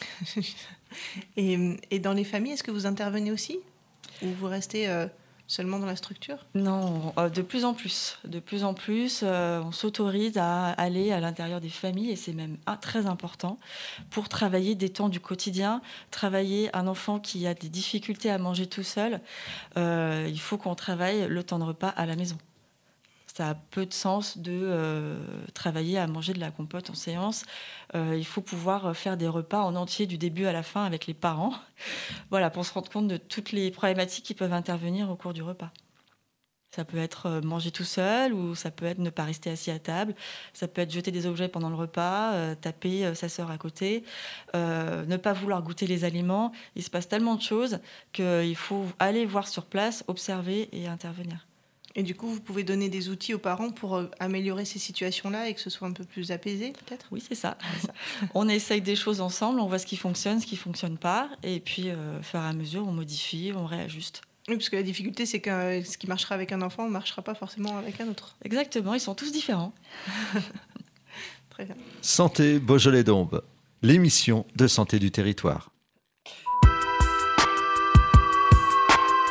Et dans les familles, est-ce que vous intervenez aussi ? Ou vous restez seulement dans la structure ? Non, de plus en plus. De plus en plus, on s'autorise à aller à l'intérieur des familles, et c'est même très important, pour travailler des temps du quotidien, travailler un enfant qui a des difficultés à manger tout seul. Il faut qu'on travaille le temps de repas à la maison. Ça a peu de sens de travailler à manger de la compote en séance. Il faut pouvoir faire des repas en entier du début à la fin avec les parents, voilà, pour se rendre compte de toutes les problématiques qui peuvent intervenir au cours du repas. Ça peut être manger tout seul, ou ça peut être ne pas rester assis à table, ça peut être jeter des objets pendant le repas, taper sa sœur à côté, ne pas vouloir goûter les aliments. Il se passe tellement de choses qu'il faut aller voir sur place, observer et intervenir. Et du coup, vous pouvez donner des outils aux parents pour améliorer ces situations-là et que ce soit un peu plus apaisé, peut-être ? Oui, c'est ça. On essaye des choses ensemble, on voit ce qui fonctionne, ce qui ne fonctionne pas. Et puis, au fur et à mesure, on modifie, on réajuste. Oui, parce que la difficulté, c'est que ce qui marchera avec un enfant ne marchera pas forcément avec un autre. Exactement, ils sont tous différents. Très bien. Santé Beaujolais-Dombes, l'émission de santé du territoire.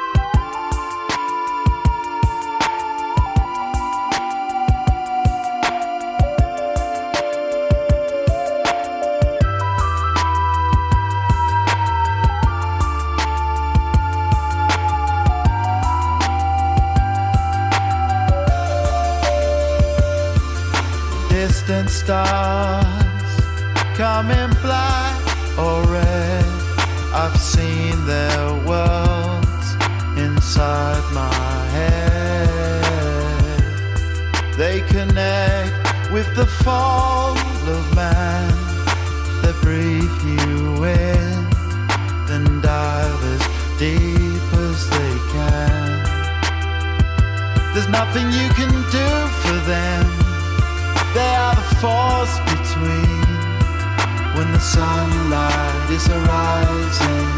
stars come in black or red. I've seen their worlds inside my head. They connect with the fall of man. They breathe you in, then dive as deep as they can. There's nothing you can do for them. They are the force between when the sunlight is arising.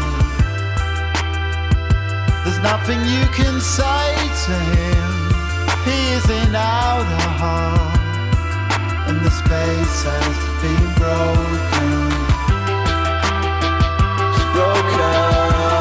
There's nothing you can say to him. He is in outer heart, and the space has been broken. It's broken.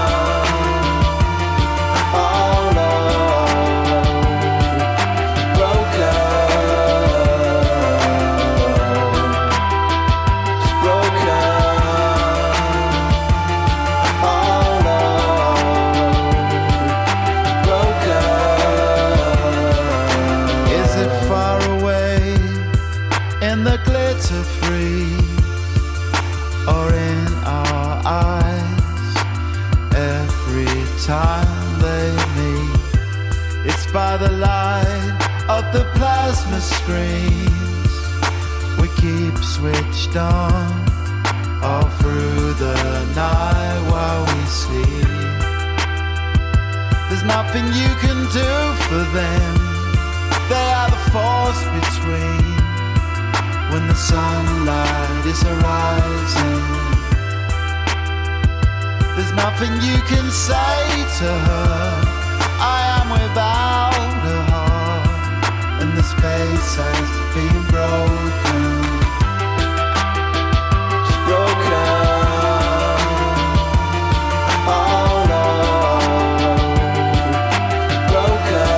By the light of the plasma screens we keep switched on all through the night while we sleep. There's nothing you can do for them. They are the force between when the sunlight is arising. There's nothing you can say to her. I am without a heart, and the space has been broken. It's broken. Oh no, broken.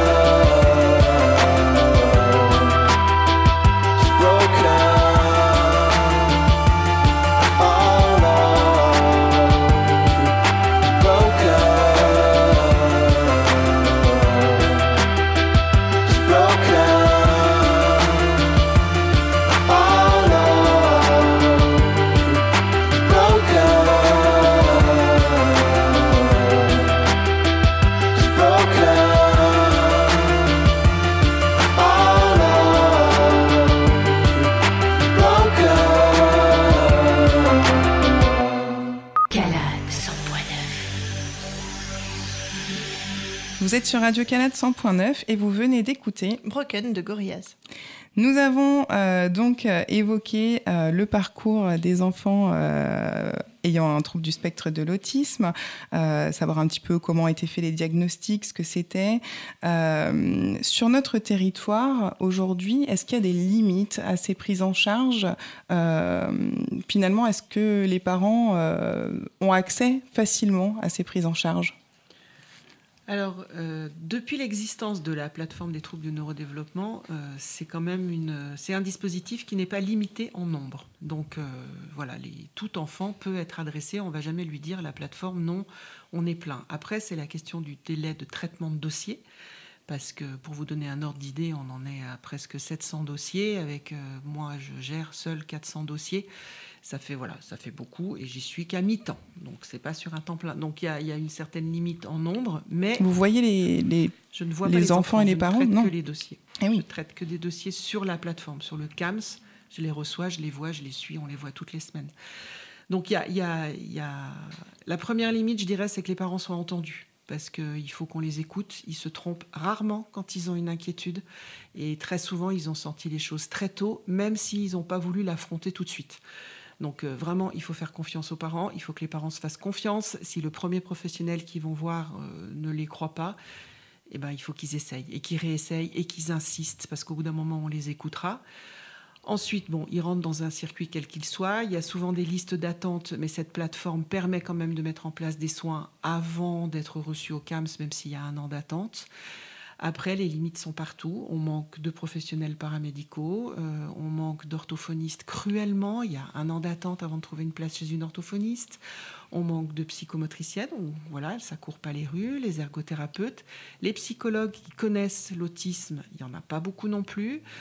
It's broken. Oh no, broken. Vous êtes sur Radio-Canada 100.9 et vous venez d'écouter Broken de Gorillaz. Nous avons donc évoqué le parcours des enfants ayant un trouble du spectre de l'autisme, savoir un petit peu comment étaient faits les diagnostics, ce que c'était. Sur notre territoire, aujourd'hui, est-ce qu'il y a des limites à ces prises en charge ? Finalement, est-ce que les parents ont accès facilement à ces prises en charge ? Alors, depuis l'existence de la plateforme des troubles du neurodéveloppement, c'est quand même c'est un dispositif qui n'est pas limité en nombre. Donc, voilà, tout enfant peut être adressé. On ne va jamais lui dire la plateforme, non, on est plein. Après, c'est la question du délai de traitement de dossier. Parce que, pour vous donner un ordre d'idée, on en est à presque 700 dossiers. Avec moi, je gère seul 400 dossiers. Ça fait beaucoup et j'y suis qu'à mi-temps. Donc, c'est pas sur un temps plein. Donc, il y a une certaine limite en nombre. Mais vous voyez je ne vois les pas les enfants et les parents, je ne traite non. Que les dossiers. Eh oui. Je traite que des dossiers sur la plateforme, sur le CAMS. Je les reçois, je les vois, je les suis. On les voit toutes les semaines. Donc, il y a la première limite, je dirais, c'est que les parents soient entendus. Parce qu'il faut qu'on les écoute. Ils se trompent rarement quand ils ont une inquiétude. Et très souvent, ils ont senti les choses très tôt, même s'ils n'ont pas voulu l'affronter tout de suite. Donc vraiment, il faut faire confiance aux parents. Il faut que les parents se fassent confiance. Si le premier professionnel qu'ils vont voir ne les croit pas, eh ben, il faut qu'ils essayent et qu'ils réessayent et qu'ils insistent. Parce qu'au bout d'un moment, on les écoutera. Ensuite, ils rentrent dans un circuit quel qu'il soit. Il y a souvent des listes d'attente, mais cette plateforme permet quand même de mettre en place des soins avant d'être reçus au CAMS, même s'il y a 1 an d'attente. Après, les limites sont partout. On manque de professionnels paramédicaux, on manque d'orthophonistes cruellement. Il y a 1 an d'attente avant de trouver une place chez une orthophoniste. On manque de psychomotriciennes, voilà, ça court pas les rues, les ergothérapeutes. Les psychologues qui connaissent l'autisme, il n'y en a pas beaucoup non plus.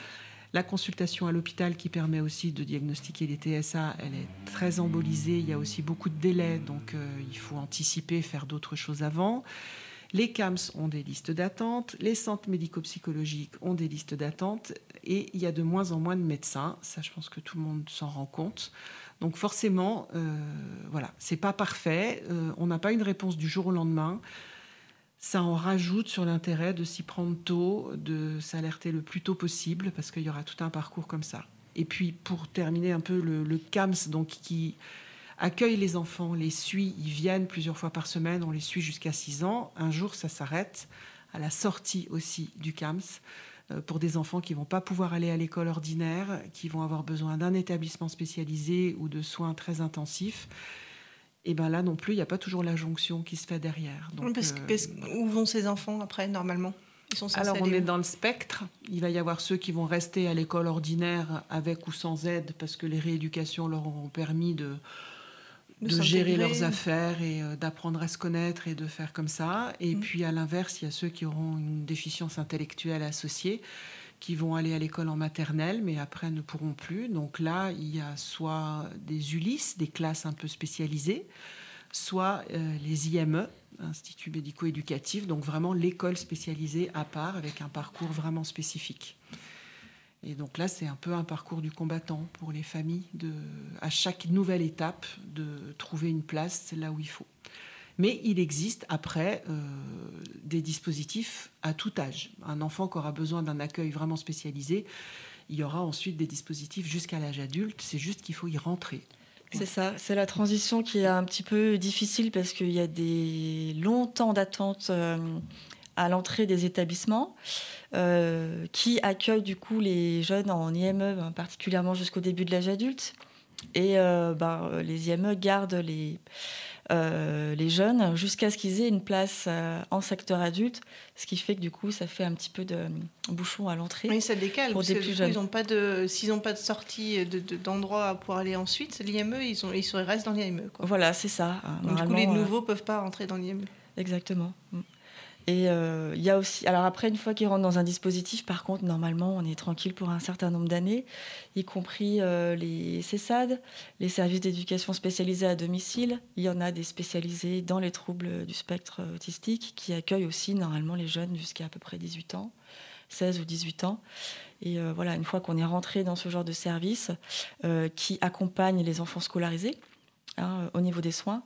La consultation à l'hôpital qui permet aussi de diagnostiquer les TSA, elle est très embolisée. Il y a aussi beaucoup de délais, donc il faut anticiper, faire d'autres choses avant. Les CAMS ont des listes d'attente, les centres médico-psychologiques ont des listes d'attente et il y a de moins en moins de médecins. Ça, je pense que tout le monde s'en rend compte. Donc forcément, voilà, c'est pas parfait. On n'a pas une réponse du jour au lendemain. Ça en rajoute sur l'intérêt de s'y prendre tôt, de s'alerter le plus tôt possible, parce qu'il y aura tout un parcours comme ça. Et puis, pour terminer un peu, le CAMS, donc, qui accueille les enfants, les suit, ils viennent plusieurs fois par semaine, on les suit jusqu'à 6 ans. Un jour, ça s'arrête, à la sortie aussi du CAMS, pour des enfants qui ne vont pas pouvoir aller à l'école ordinaire, qui vont avoir besoin d'un établissement spécialisé ou de soins très intensifs. Et bien là non plus, il n'y a pas toujours la jonction qui se fait derrière. Donc, où vont ces enfants après, normalement? Ils sont censés Alors on est dans le spectre. Il va y avoir ceux qui vont rester à l'école ordinaire avec ou sans aide parce que les rééducations leur auront permis de gérer leurs affaires et d'apprendre à se connaître et de faire comme ça. Et puis à l'inverse, il y a ceux qui auront une déficience intellectuelle associée, qui vont aller à l'école en maternelle, mais après ne pourront plus. Donc là, il y a soit des ULIS, des classes un peu spécialisées, soit les IME, Instituts médico-éducatifs, donc vraiment l'école spécialisée à part, avec un parcours vraiment spécifique. Et donc là, c'est un peu un parcours du combattant pour les familles, à chaque nouvelle étape, de trouver une place là où il faut. Mais il existe après des dispositifs à tout âge. Un enfant qui aura besoin d'un accueil vraiment spécialisé, il y aura ensuite des dispositifs jusqu'à l'âge adulte. C'est juste qu'il faut y rentrer. C'est ça, c'est la transition qui est un petit peu difficile parce qu'il y a des longs temps d'attente à l'entrée des établissements qui accueillent du coup les jeunes en IME, particulièrement jusqu'au début de l'âge adulte. Et les IME gardent les jeunes jusqu'à ce qu'ils aient une place en secteur adulte, ce qui fait que du coup ça fait un petit peu de bouchon à l'entrée. Oui, ça décale, pour parce des que plus du coup, jeunes. s'ils n'ont pas de sortie d'endroit pour aller ensuite, l'IME, ils restent dans l'IME, quoi. Voilà, c'est ça. Donc du coup, les nouveaux ne peuvent pas rentrer dans l'IME. Exactement. Et il y a aussi... Alors après, une fois qu'ils rentrent dans un dispositif, par contre, normalement, on est tranquille pour un certain nombre d'années, y compris les CESAD, les services d'éducation spécialisés à domicile. Il y en a des spécialisés dans les troubles du spectre autistique qui accueillent aussi normalement les jeunes jusqu'à peu près 18 ans, 16 ou 18 ans. Et voilà, une fois qu'on est rentré dans ce genre de service qui accompagne les enfants scolarisés au niveau des soins,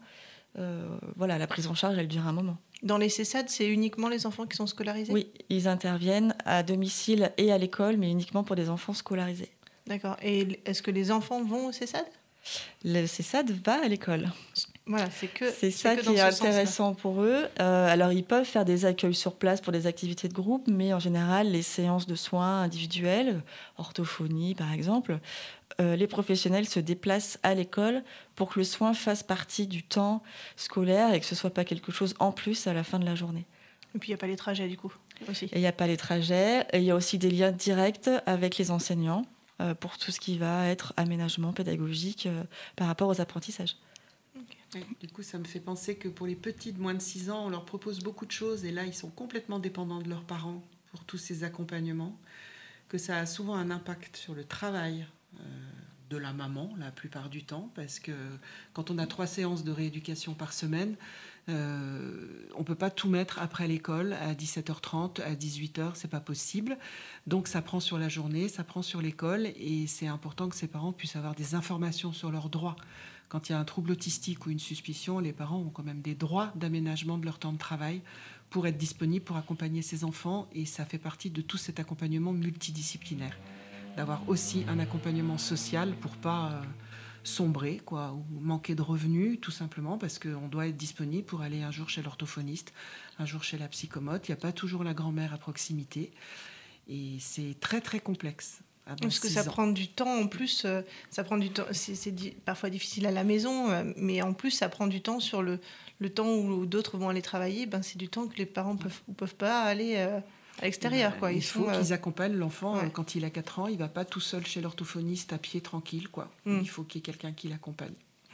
la prise en charge, elle dure un moment. Dans les CESAD, c'est uniquement les enfants qui sont scolarisés ? Oui, ils interviennent à domicile et à l'école, mais uniquement pour des enfants scolarisés. D'accord. Et est-ce que les enfants vont au CESAD ? Le CESAD va à l'école. Voilà, c'est ça qui est intéressant pour eux. Alors, ils peuvent faire des accueils sur place pour des activités de groupe, mais en général, les séances de soins individuelles, orthophonie par exemple, les professionnels se déplacent à l'école pour que le soin fasse partie du temps scolaire et que ce ne soit pas quelque chose en plus à la fin de la journée. Et puis, il n'y a pas les trajets, du coup, aussi. Et il n'y a pas les trajets. Et il y a aussi des liens directs avec les enseignants pour tout ce qui va être aménagement pédagogique par rapport aux apprentissages. Okay. Ouais, du coup, ça me fait penser que pour les petits de moins de 6 ans, on leur propose beaucoup de choses. Et là, ils sont complètement dépendants de leurs parents pour tous ces accompagnements. Que ça a souvent un impact sur le travail de la maman la plupart du temps, parce que quand on a 3 séances de rééducation par semaine, on ne peut pas tout mettre après l'école à 17h30, à 18h, c'est pas possible. Donc ça prend sur la journée, ça prend sur l'école, et c'est important que ces parents puissent avoir des informations sur leurs droits. Quand il y a un trouble autistique ou une suspicion, les parents ont quand même des droits d'aménagement de leur temps de travail pour être disponibles pour accompagner ces enfants, et ça fait partie de tout cet accompagnement multidisciplinaire. D'avoir aussi un accompagnement social pour ne pas sombrer, ou manquer de revenus, tout simplement, parce qu'on doit être disponible pour aller un jour chez l'orthophoniste, un jour chez la psychomote. Il n'y a pas toujours la grand-mère à proximité. Et c'est très, très complexe. Parce que ça prend du temps, en plus, ça prend du temps. C'est parfois difficile à la maison, mais en plus, ça prend du temps sur le temps où d'autres vont aller travailler. C'est du temps que les parents peuvent pas aller... à l'extérieur, quoi. Il faut qu'ils accompagnent l'enfant quand il a 4 ans. Il ne va pas tout seul chez l'orthophoniste à pied tranquille, quoi. Il faut qu'il y ait quelqu'un qui l'accompagne.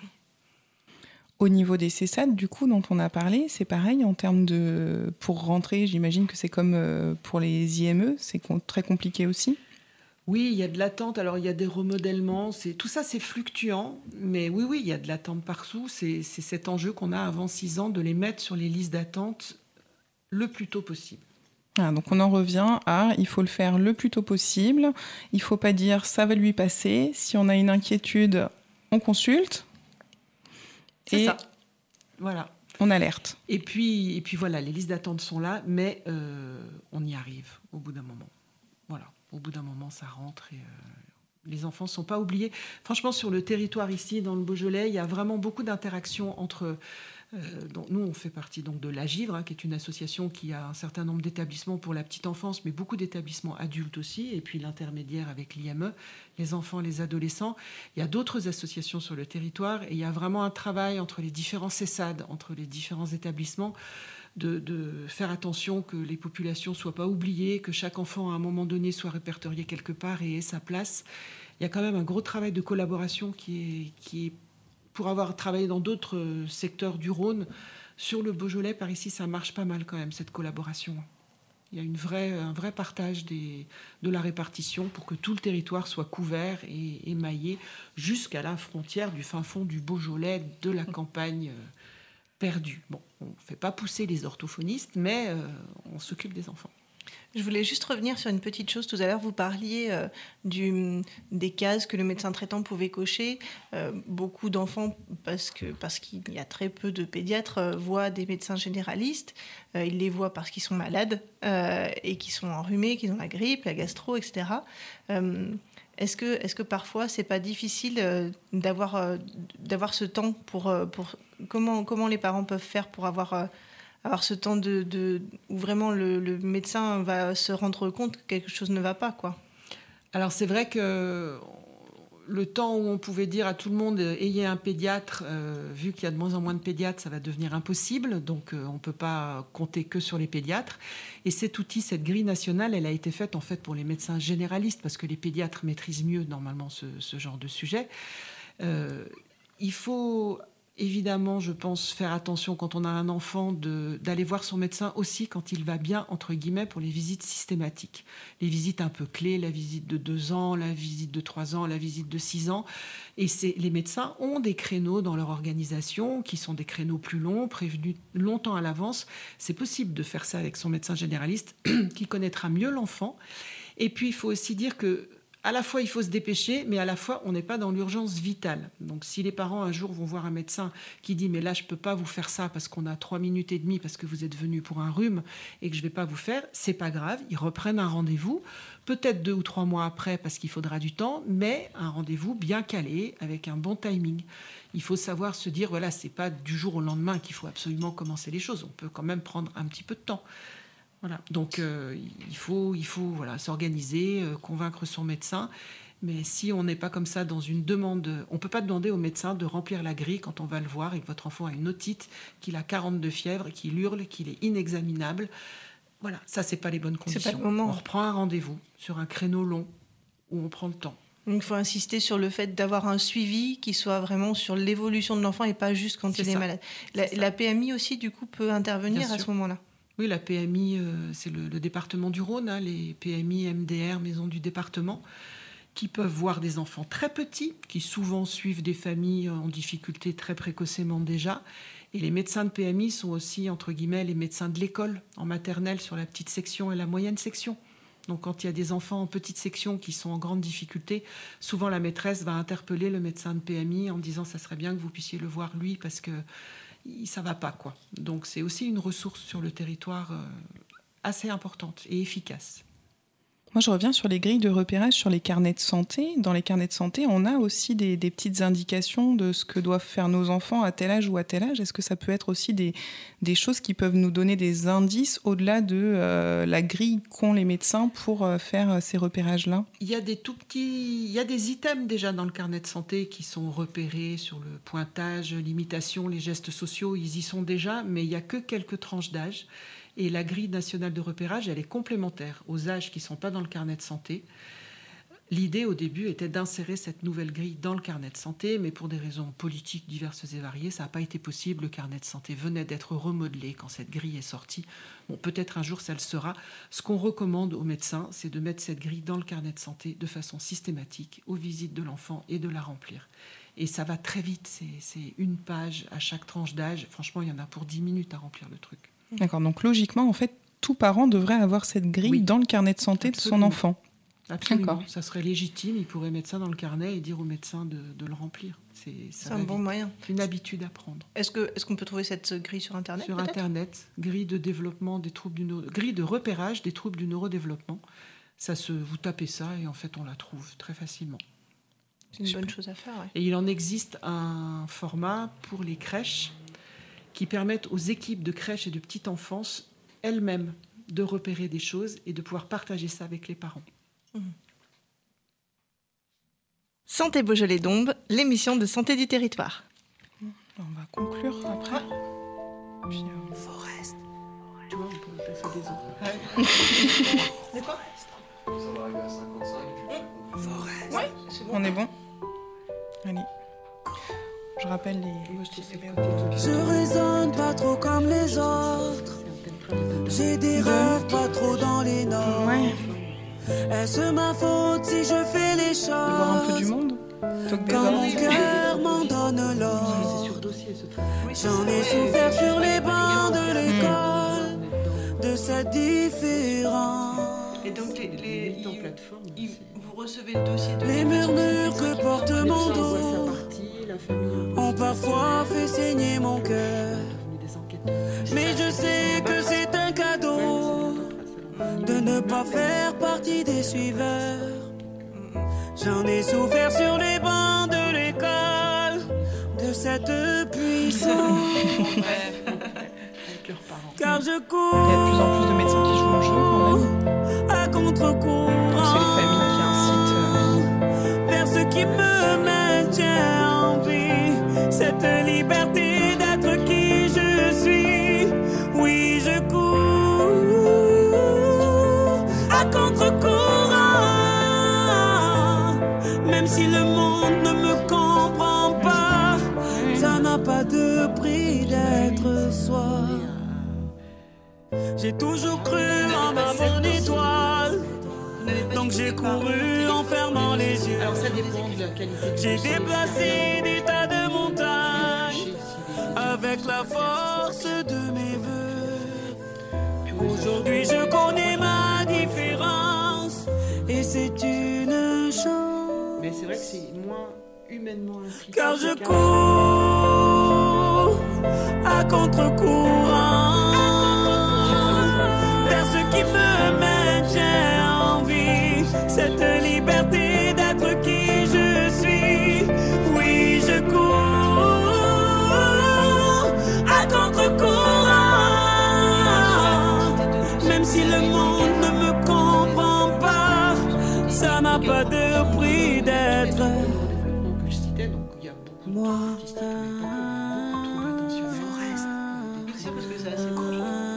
Au niveau des CESAD, du coup, dont on a parlé, c'est pareil en termes de... Pour rentrer, j'imagine que c'est comme pour les IME, c'est très compliqué aussi. Oui, il y a de l'attente. Alors, il y a des remodèlements. Tout ça, c'est fluctuant. Mais oui, il y a de l'attente partout. C'est cet enjeu qu'on a avant 6 ans de les mettre sur les listes d'attente le plus tôt possible. Ah, donc on en revient à il faut le faire le plus tôt possible. Il ne faut pas dire ça va lui passer. Si on a une inquiétude, on consulte. C'est ça. Voilà. On alerte. Et puis voilà, les listes d'attente sont là, mais on y arrive au bout d'un moment. Voilà. Au bout d'un moment, ça rentre et les enfants ne sont pas oubliés. Franchement, sur le territoire ici, dans le Beaujolais, il y a vraiment beaucoup d'interactions entre... donc nous, on fait partie donc, de l'AGIVRE, qui est une association qui a un certain nombre d'établissements pour la petite enfance, mais beaucoup d'établissements adultes aussi, et puis l'intermédiaire avec l'IME, les enfants, les adolescents. Il y a d'autres associations sur le territoire, et il y a vraiment un travail entre les différents CESAD, entre les différents établissements, de faire attention que les populations ne soient pas oubliées, que chaque enfant, à un moment donné, soit répertorié quelque part et ait sa place. Il y a quand même un gros travail de collaboration qui est pour avoir travaillé dans d'autres secteurs du Rhône. Sur le Beaujolais, par ici, ça marche pas mal quand même, cette collaboration. Il y a un vrai partage de la répartition pour que tout le territoire soit couvert et émaillé jusqu'à la frontière du fin fond du Beaujolais, de la campagne perdue. Bon, on ne fait pas pousser les orthophonistes, mais on s'occupe des enfants. Je voulais juste revenir sur une petite chose. Tout à l'heure, vous parliez des cases que le médecin traitant pouvait cocher. Beaucoup d'enfants, parce qu'il y a très peu de pédiatres, voient des médecins généralistes. Ils les voient parce qu'ils sont malades et qu'ils sont enrhumés, qu'ils ont la grippe, la gastro, etc. Est-ce que parfois, c'est pas difficile d'avoir ce temps pour comment les parents peuvent faire pour avoir ce temps où vraiment le médecin va se rendre compte que quelque chose ne va pas, quoi. Alors c'est vrai que le temps où on pouvait dire à tout le monde ayez un pédiatre, vu qu'il y a de moins en moins de pédiatres, ça va devenir impossible. Donc on ne peut pas compter que sur les pédiatres. Et cet outil, cette grille nationale, elle a été faite en fait pour les médecins généralistes parce que les pédiatres maîtrisent mieux normalement ce genre de sujet. Il faut évidemment, je pense, faire attention quand on a un enfant d'aller voir son médecin aussi quand il va bien, entre guillemets, pour les visites systématiques. Les visites un peu clés, la visite de 2 ans, la visite de 3 ans, la visite de 6 ans. Et les médecins ont des créneaux dans leur organisation qui sont des créneaux plus longs, prévenus longtemps à l'avance. C'est possible de faire ça avec son médecin généraliste qui connaîtra mieux l'enfant. Et puis, il faut aussi dire que à la fois, il faut se dépêcher, mais à la fois, on n'est pas dans l'urgence vitale. Donc, si les parents, un jour, vont voir un médecin qui dit « mais là, je ne peux pas vous faire ça parce qu'on a 3 minutes et demie parce que vous êtes venu pour un rhume et que je ne vais pas vous faire », c'est pas grave, ils reprennent un rendez-vous, peut-être 2 ou 3 mois après parce qu'il faudra du temps, mais un rendez-vous bien calé, avec un bon timing. Il faut savoir se dire « voilà, ce n'est pas du jour au lendemain qu'il faut absolument commencer les choses, on peut quand même prendre un petit peu de temps ». Voilà. Donc, il faut voilà, s'organiser, convaincre son médecin. Mais si on n'est pas comme ça dans une demande... On ne peut pas demander au médecin de remplir la grille quand on va le voir et que votre enfant a une otite, qu'il a 40 de fièvre, qu'il hurle, qu'il est inexaminable. Voilà, ça, ce n'est pas les bonnes conditions. C'est pas le moment. On reprend un rendez-vous sur un créneau long où on prend le temps. Donc, il faut insister sur le fait d'avoir un suivi qui soit vraiment sur l'évolution de l'enfant et pas juste quand il est malade. La PMI aussi, du coup, peut intervenir à ce moment-là. Oui, la PMI, c'est le département du Rhône, hein, les PMI, MDR, maison du département, qui peuvent voir des enfants très petits, qui souvent suivent des familles en difficulté très précocement déjà. Et les médecins de PMI sont aussi, entre guillemets, les médecins de l'école, en maternelle, sur la petite section et la moyenne section. Donc, quand il y a des enfants en petite section qui sont en grande difficulté, souvent la maîtresse va interpeller le médecin de PMI en disant « ça serait bien que vous puissiez le voir lui, parce que ça va pas, quoi ». Donc, c'est aussi une ressource sur le territoire assez importante et efficace. Moi, je reviens sur les grilles de repérage, sur les carnets de santé. Dans les carnets de santé, on a aussi des petites indications de ce que doivent faire nos enfants à tel âge ou à tel âge. Est-ce que ça peut être aussi des choses qui peuvent nous donner des indices au-delà de la grille qu'ont les médecins pour faire ces repérages-là ? Il y a des items déjà dans le carnet de santé qui sont repérés sur le pointage, l'imitation, les gestes sociaux. Ils y sont déjà, mais il n'y a que quelques tranches d'âge. Et la grille nationale de repérage, elle est complémentaire aux âges qui ne sont pas dans le carnet de santé. L'idée au début était d'insérer cette nouvelle grille dans le carnet de santé, mais pour des raisons politiques diverses et variées, ça n'a pas été possible. Le carnet de santé venait d'être remodelé quand cette grille est sortie. Bon, peut-être un jour ça le sera. Ce qu'on recommande aux médecins, c'est de mettre cette grille dans le carnet de santé de façon systématique aux visites de l'enfant et de la remplir. Et ça va très vite, c'est une page à chaque tranche d'âge. Franchement, il y en a pour 10 minutes à remplir le truc. D'accord, donc logiquement, en fait, tout parent devrait avoir cette grille dans le carnet de santé de son enfant. Absolument, D'accord. ça serait légitime, il pourrait mettre ça dans le carnet et dire au médecin de le remplir. C'est un bon moyen. Une habitude à prendre. Est-ce qu'on peut trouver cette grille sur Internet? Sur Internet, grille de développement des troubles grille de repérage des troubles du neurodéveloppement. Vous tapez ça et en fait on la trouve très facilement. C'est une bonne chose à faire, ouais. Et il en existe un format pour les crèches qui permettent aux équipes de crèches et de petite enfance elles-mêmes de repérer des choses et de pouvoir partager ça avec les parents. Santé Beaujolais-Dombes, l'émission de santé du territoire. On va conclure après. Puis, Forest. Tu vois, on peut passer des autres. De quoi? Ça va arriver à 55. Forest. Ouais, c'est bon. on est bon. Allez. Je rappelle les... Moi, je sais Je raisonne pas trop comme les autres. J'ai des rêves pas trop dans les normes. Ouais. Est-ce ma faute si je fais les choses? De voir un peu du monde. Quand mon cœur m'en donne l'or. C'est sur dossier, ce truc. J'en ai souffert sur les bancs de l'école de cette différence. Et donc, plateforme, vous recevez le dossier de... Les murmures que porte mon sa dos partie, la famille ont parfois fait saigner mon cœur. des enquêtes. Mais je sais que c'est un cadeau de ne pas faire partie des suiveurs. J'en ai souffert sur les bancs de l'école de cette puissance. Car je cours. Il y a de plus en plus de médecins qui jouent au jeu quand même. À contre-courant. C'est les familles qui incitent. Vers ce qui me maintient en vie. Cette liberté d'être qui je suis. Oui, je cours à contre-courant. Même si le monde ne me comprend pas, ça n'a pas de prix d'être soi. J'ai toujours cru en ma bonne étoile, donc j'ai couru en fermant les yeux. Alors ça dépend de la qualité. J'ai déplacé des tas de montagnes avec la force de mes voeux. Aujourd'hui je connais ma différence et c'est une chance. Mais c'est vrai que c'est moins humainement impliqué. Car je cours à contre-courant vers ce qui me maintient en vie. Cette liberté d'être qui je suis. Oui, je cours à contre-courant. Même si le monde ne me comprend pas, ça n'a pas de prix d'être moi. C'est parce que c'est assez court.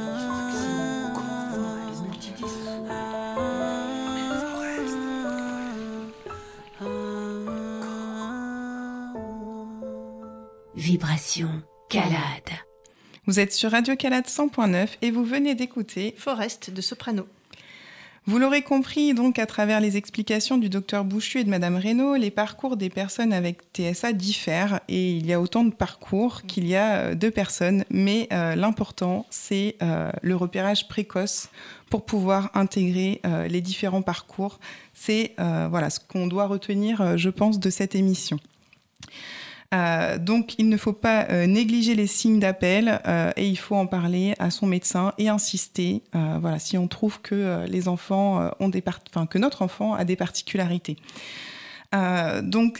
Vibration Calade. Vous êtes sur Radio Calade 100.9 et vous venez d'écouter Forest de Soprano. Vous l'aurez compris, donc, à travers les explications du docteur Bouchu et de madame Reynaud, les parcours des personnes avec TSA diffèrent et il y a autant de parcours qu'il y a de personnes, mais l'important, c'est le repérage précoce pour pouvoir intégrer les différents parcours. C'est voilà, ce qu'on doit retenir, je pense, de cette émission. Donc, il ne faut pas négliger les signes d'appel et il faut en parler à son médecin et insister. Voilà, si on trouve que les enfants ont que notre enfant a des particularités. Donc,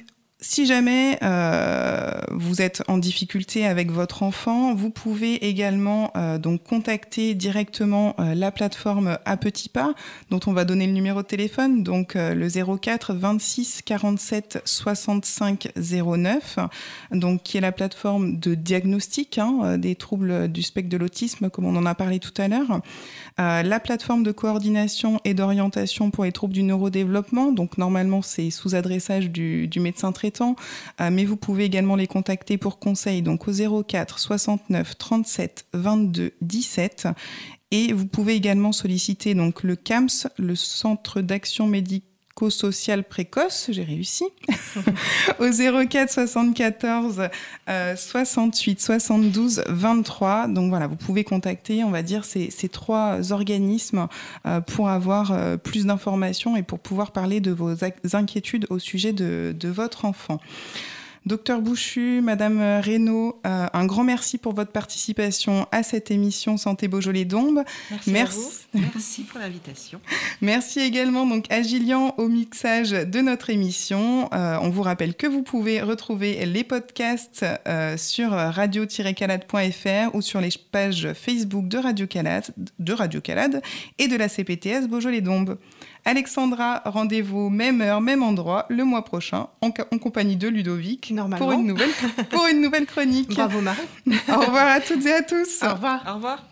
Si jamais vous êtes en difficulté avec votre enfant, vous pouvez également donc contacter directement la plateforme À Petits Pas, dont on va donner le numéro de téléphone, donc le 04 26 47 65 09, donc qui est la plateforme de diagnostic des troubles du spectre de l'autisme, comme on en a parlé tout à l'heure. La plateforme de coordination et d'orientation pour les troubles du neurodéveloppement, donc normalement c'est sous adressage du médecin traitant, mais vous pouvez également les contacter pour conseil, donc au 04 69 37 22 17. Et vous pouvez également solliciter donc le CAMS, le Centre d'action médico-sociale précoce, j'ai réussi, au 04 74 68 72 23. Donc voilà, vous pouvez contacter, on va dire, ces 3 organismes pour avoir plus d'informations et pour pouvoir parler de vos inquiétudes au sujet de votre enfant. Docteur Bouchu, Madame Reynaud, un grand merci pour votre participation à cette émission Santé Beaujolais-Dombes. Merci à vous. Merci pour l'invitation. Merci également donc à Gillian au mixage de notre émission. On vous rappelle que vous pouvez retrouver les podcasts sur radio-calade.fr ou sur les pages Facebook de Radio Calade et de la CPTS Beaujolais-Dombes. Alexandra, rendez-vous même heure, même endroit, le mois prochain, en compagnie de Ludovic, pour une nouvelle chronique. Bravo Marie. Au revoir à toutes et à tous. Au revoir. Au revoir.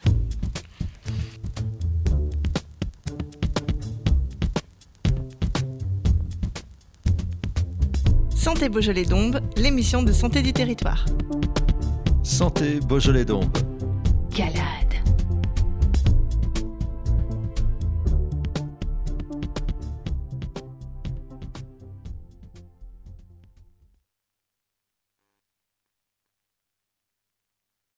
Santé Beaujolais-Dombes, l'émission de santé du territoire. Santé Beaujolais-Dombes. Calade.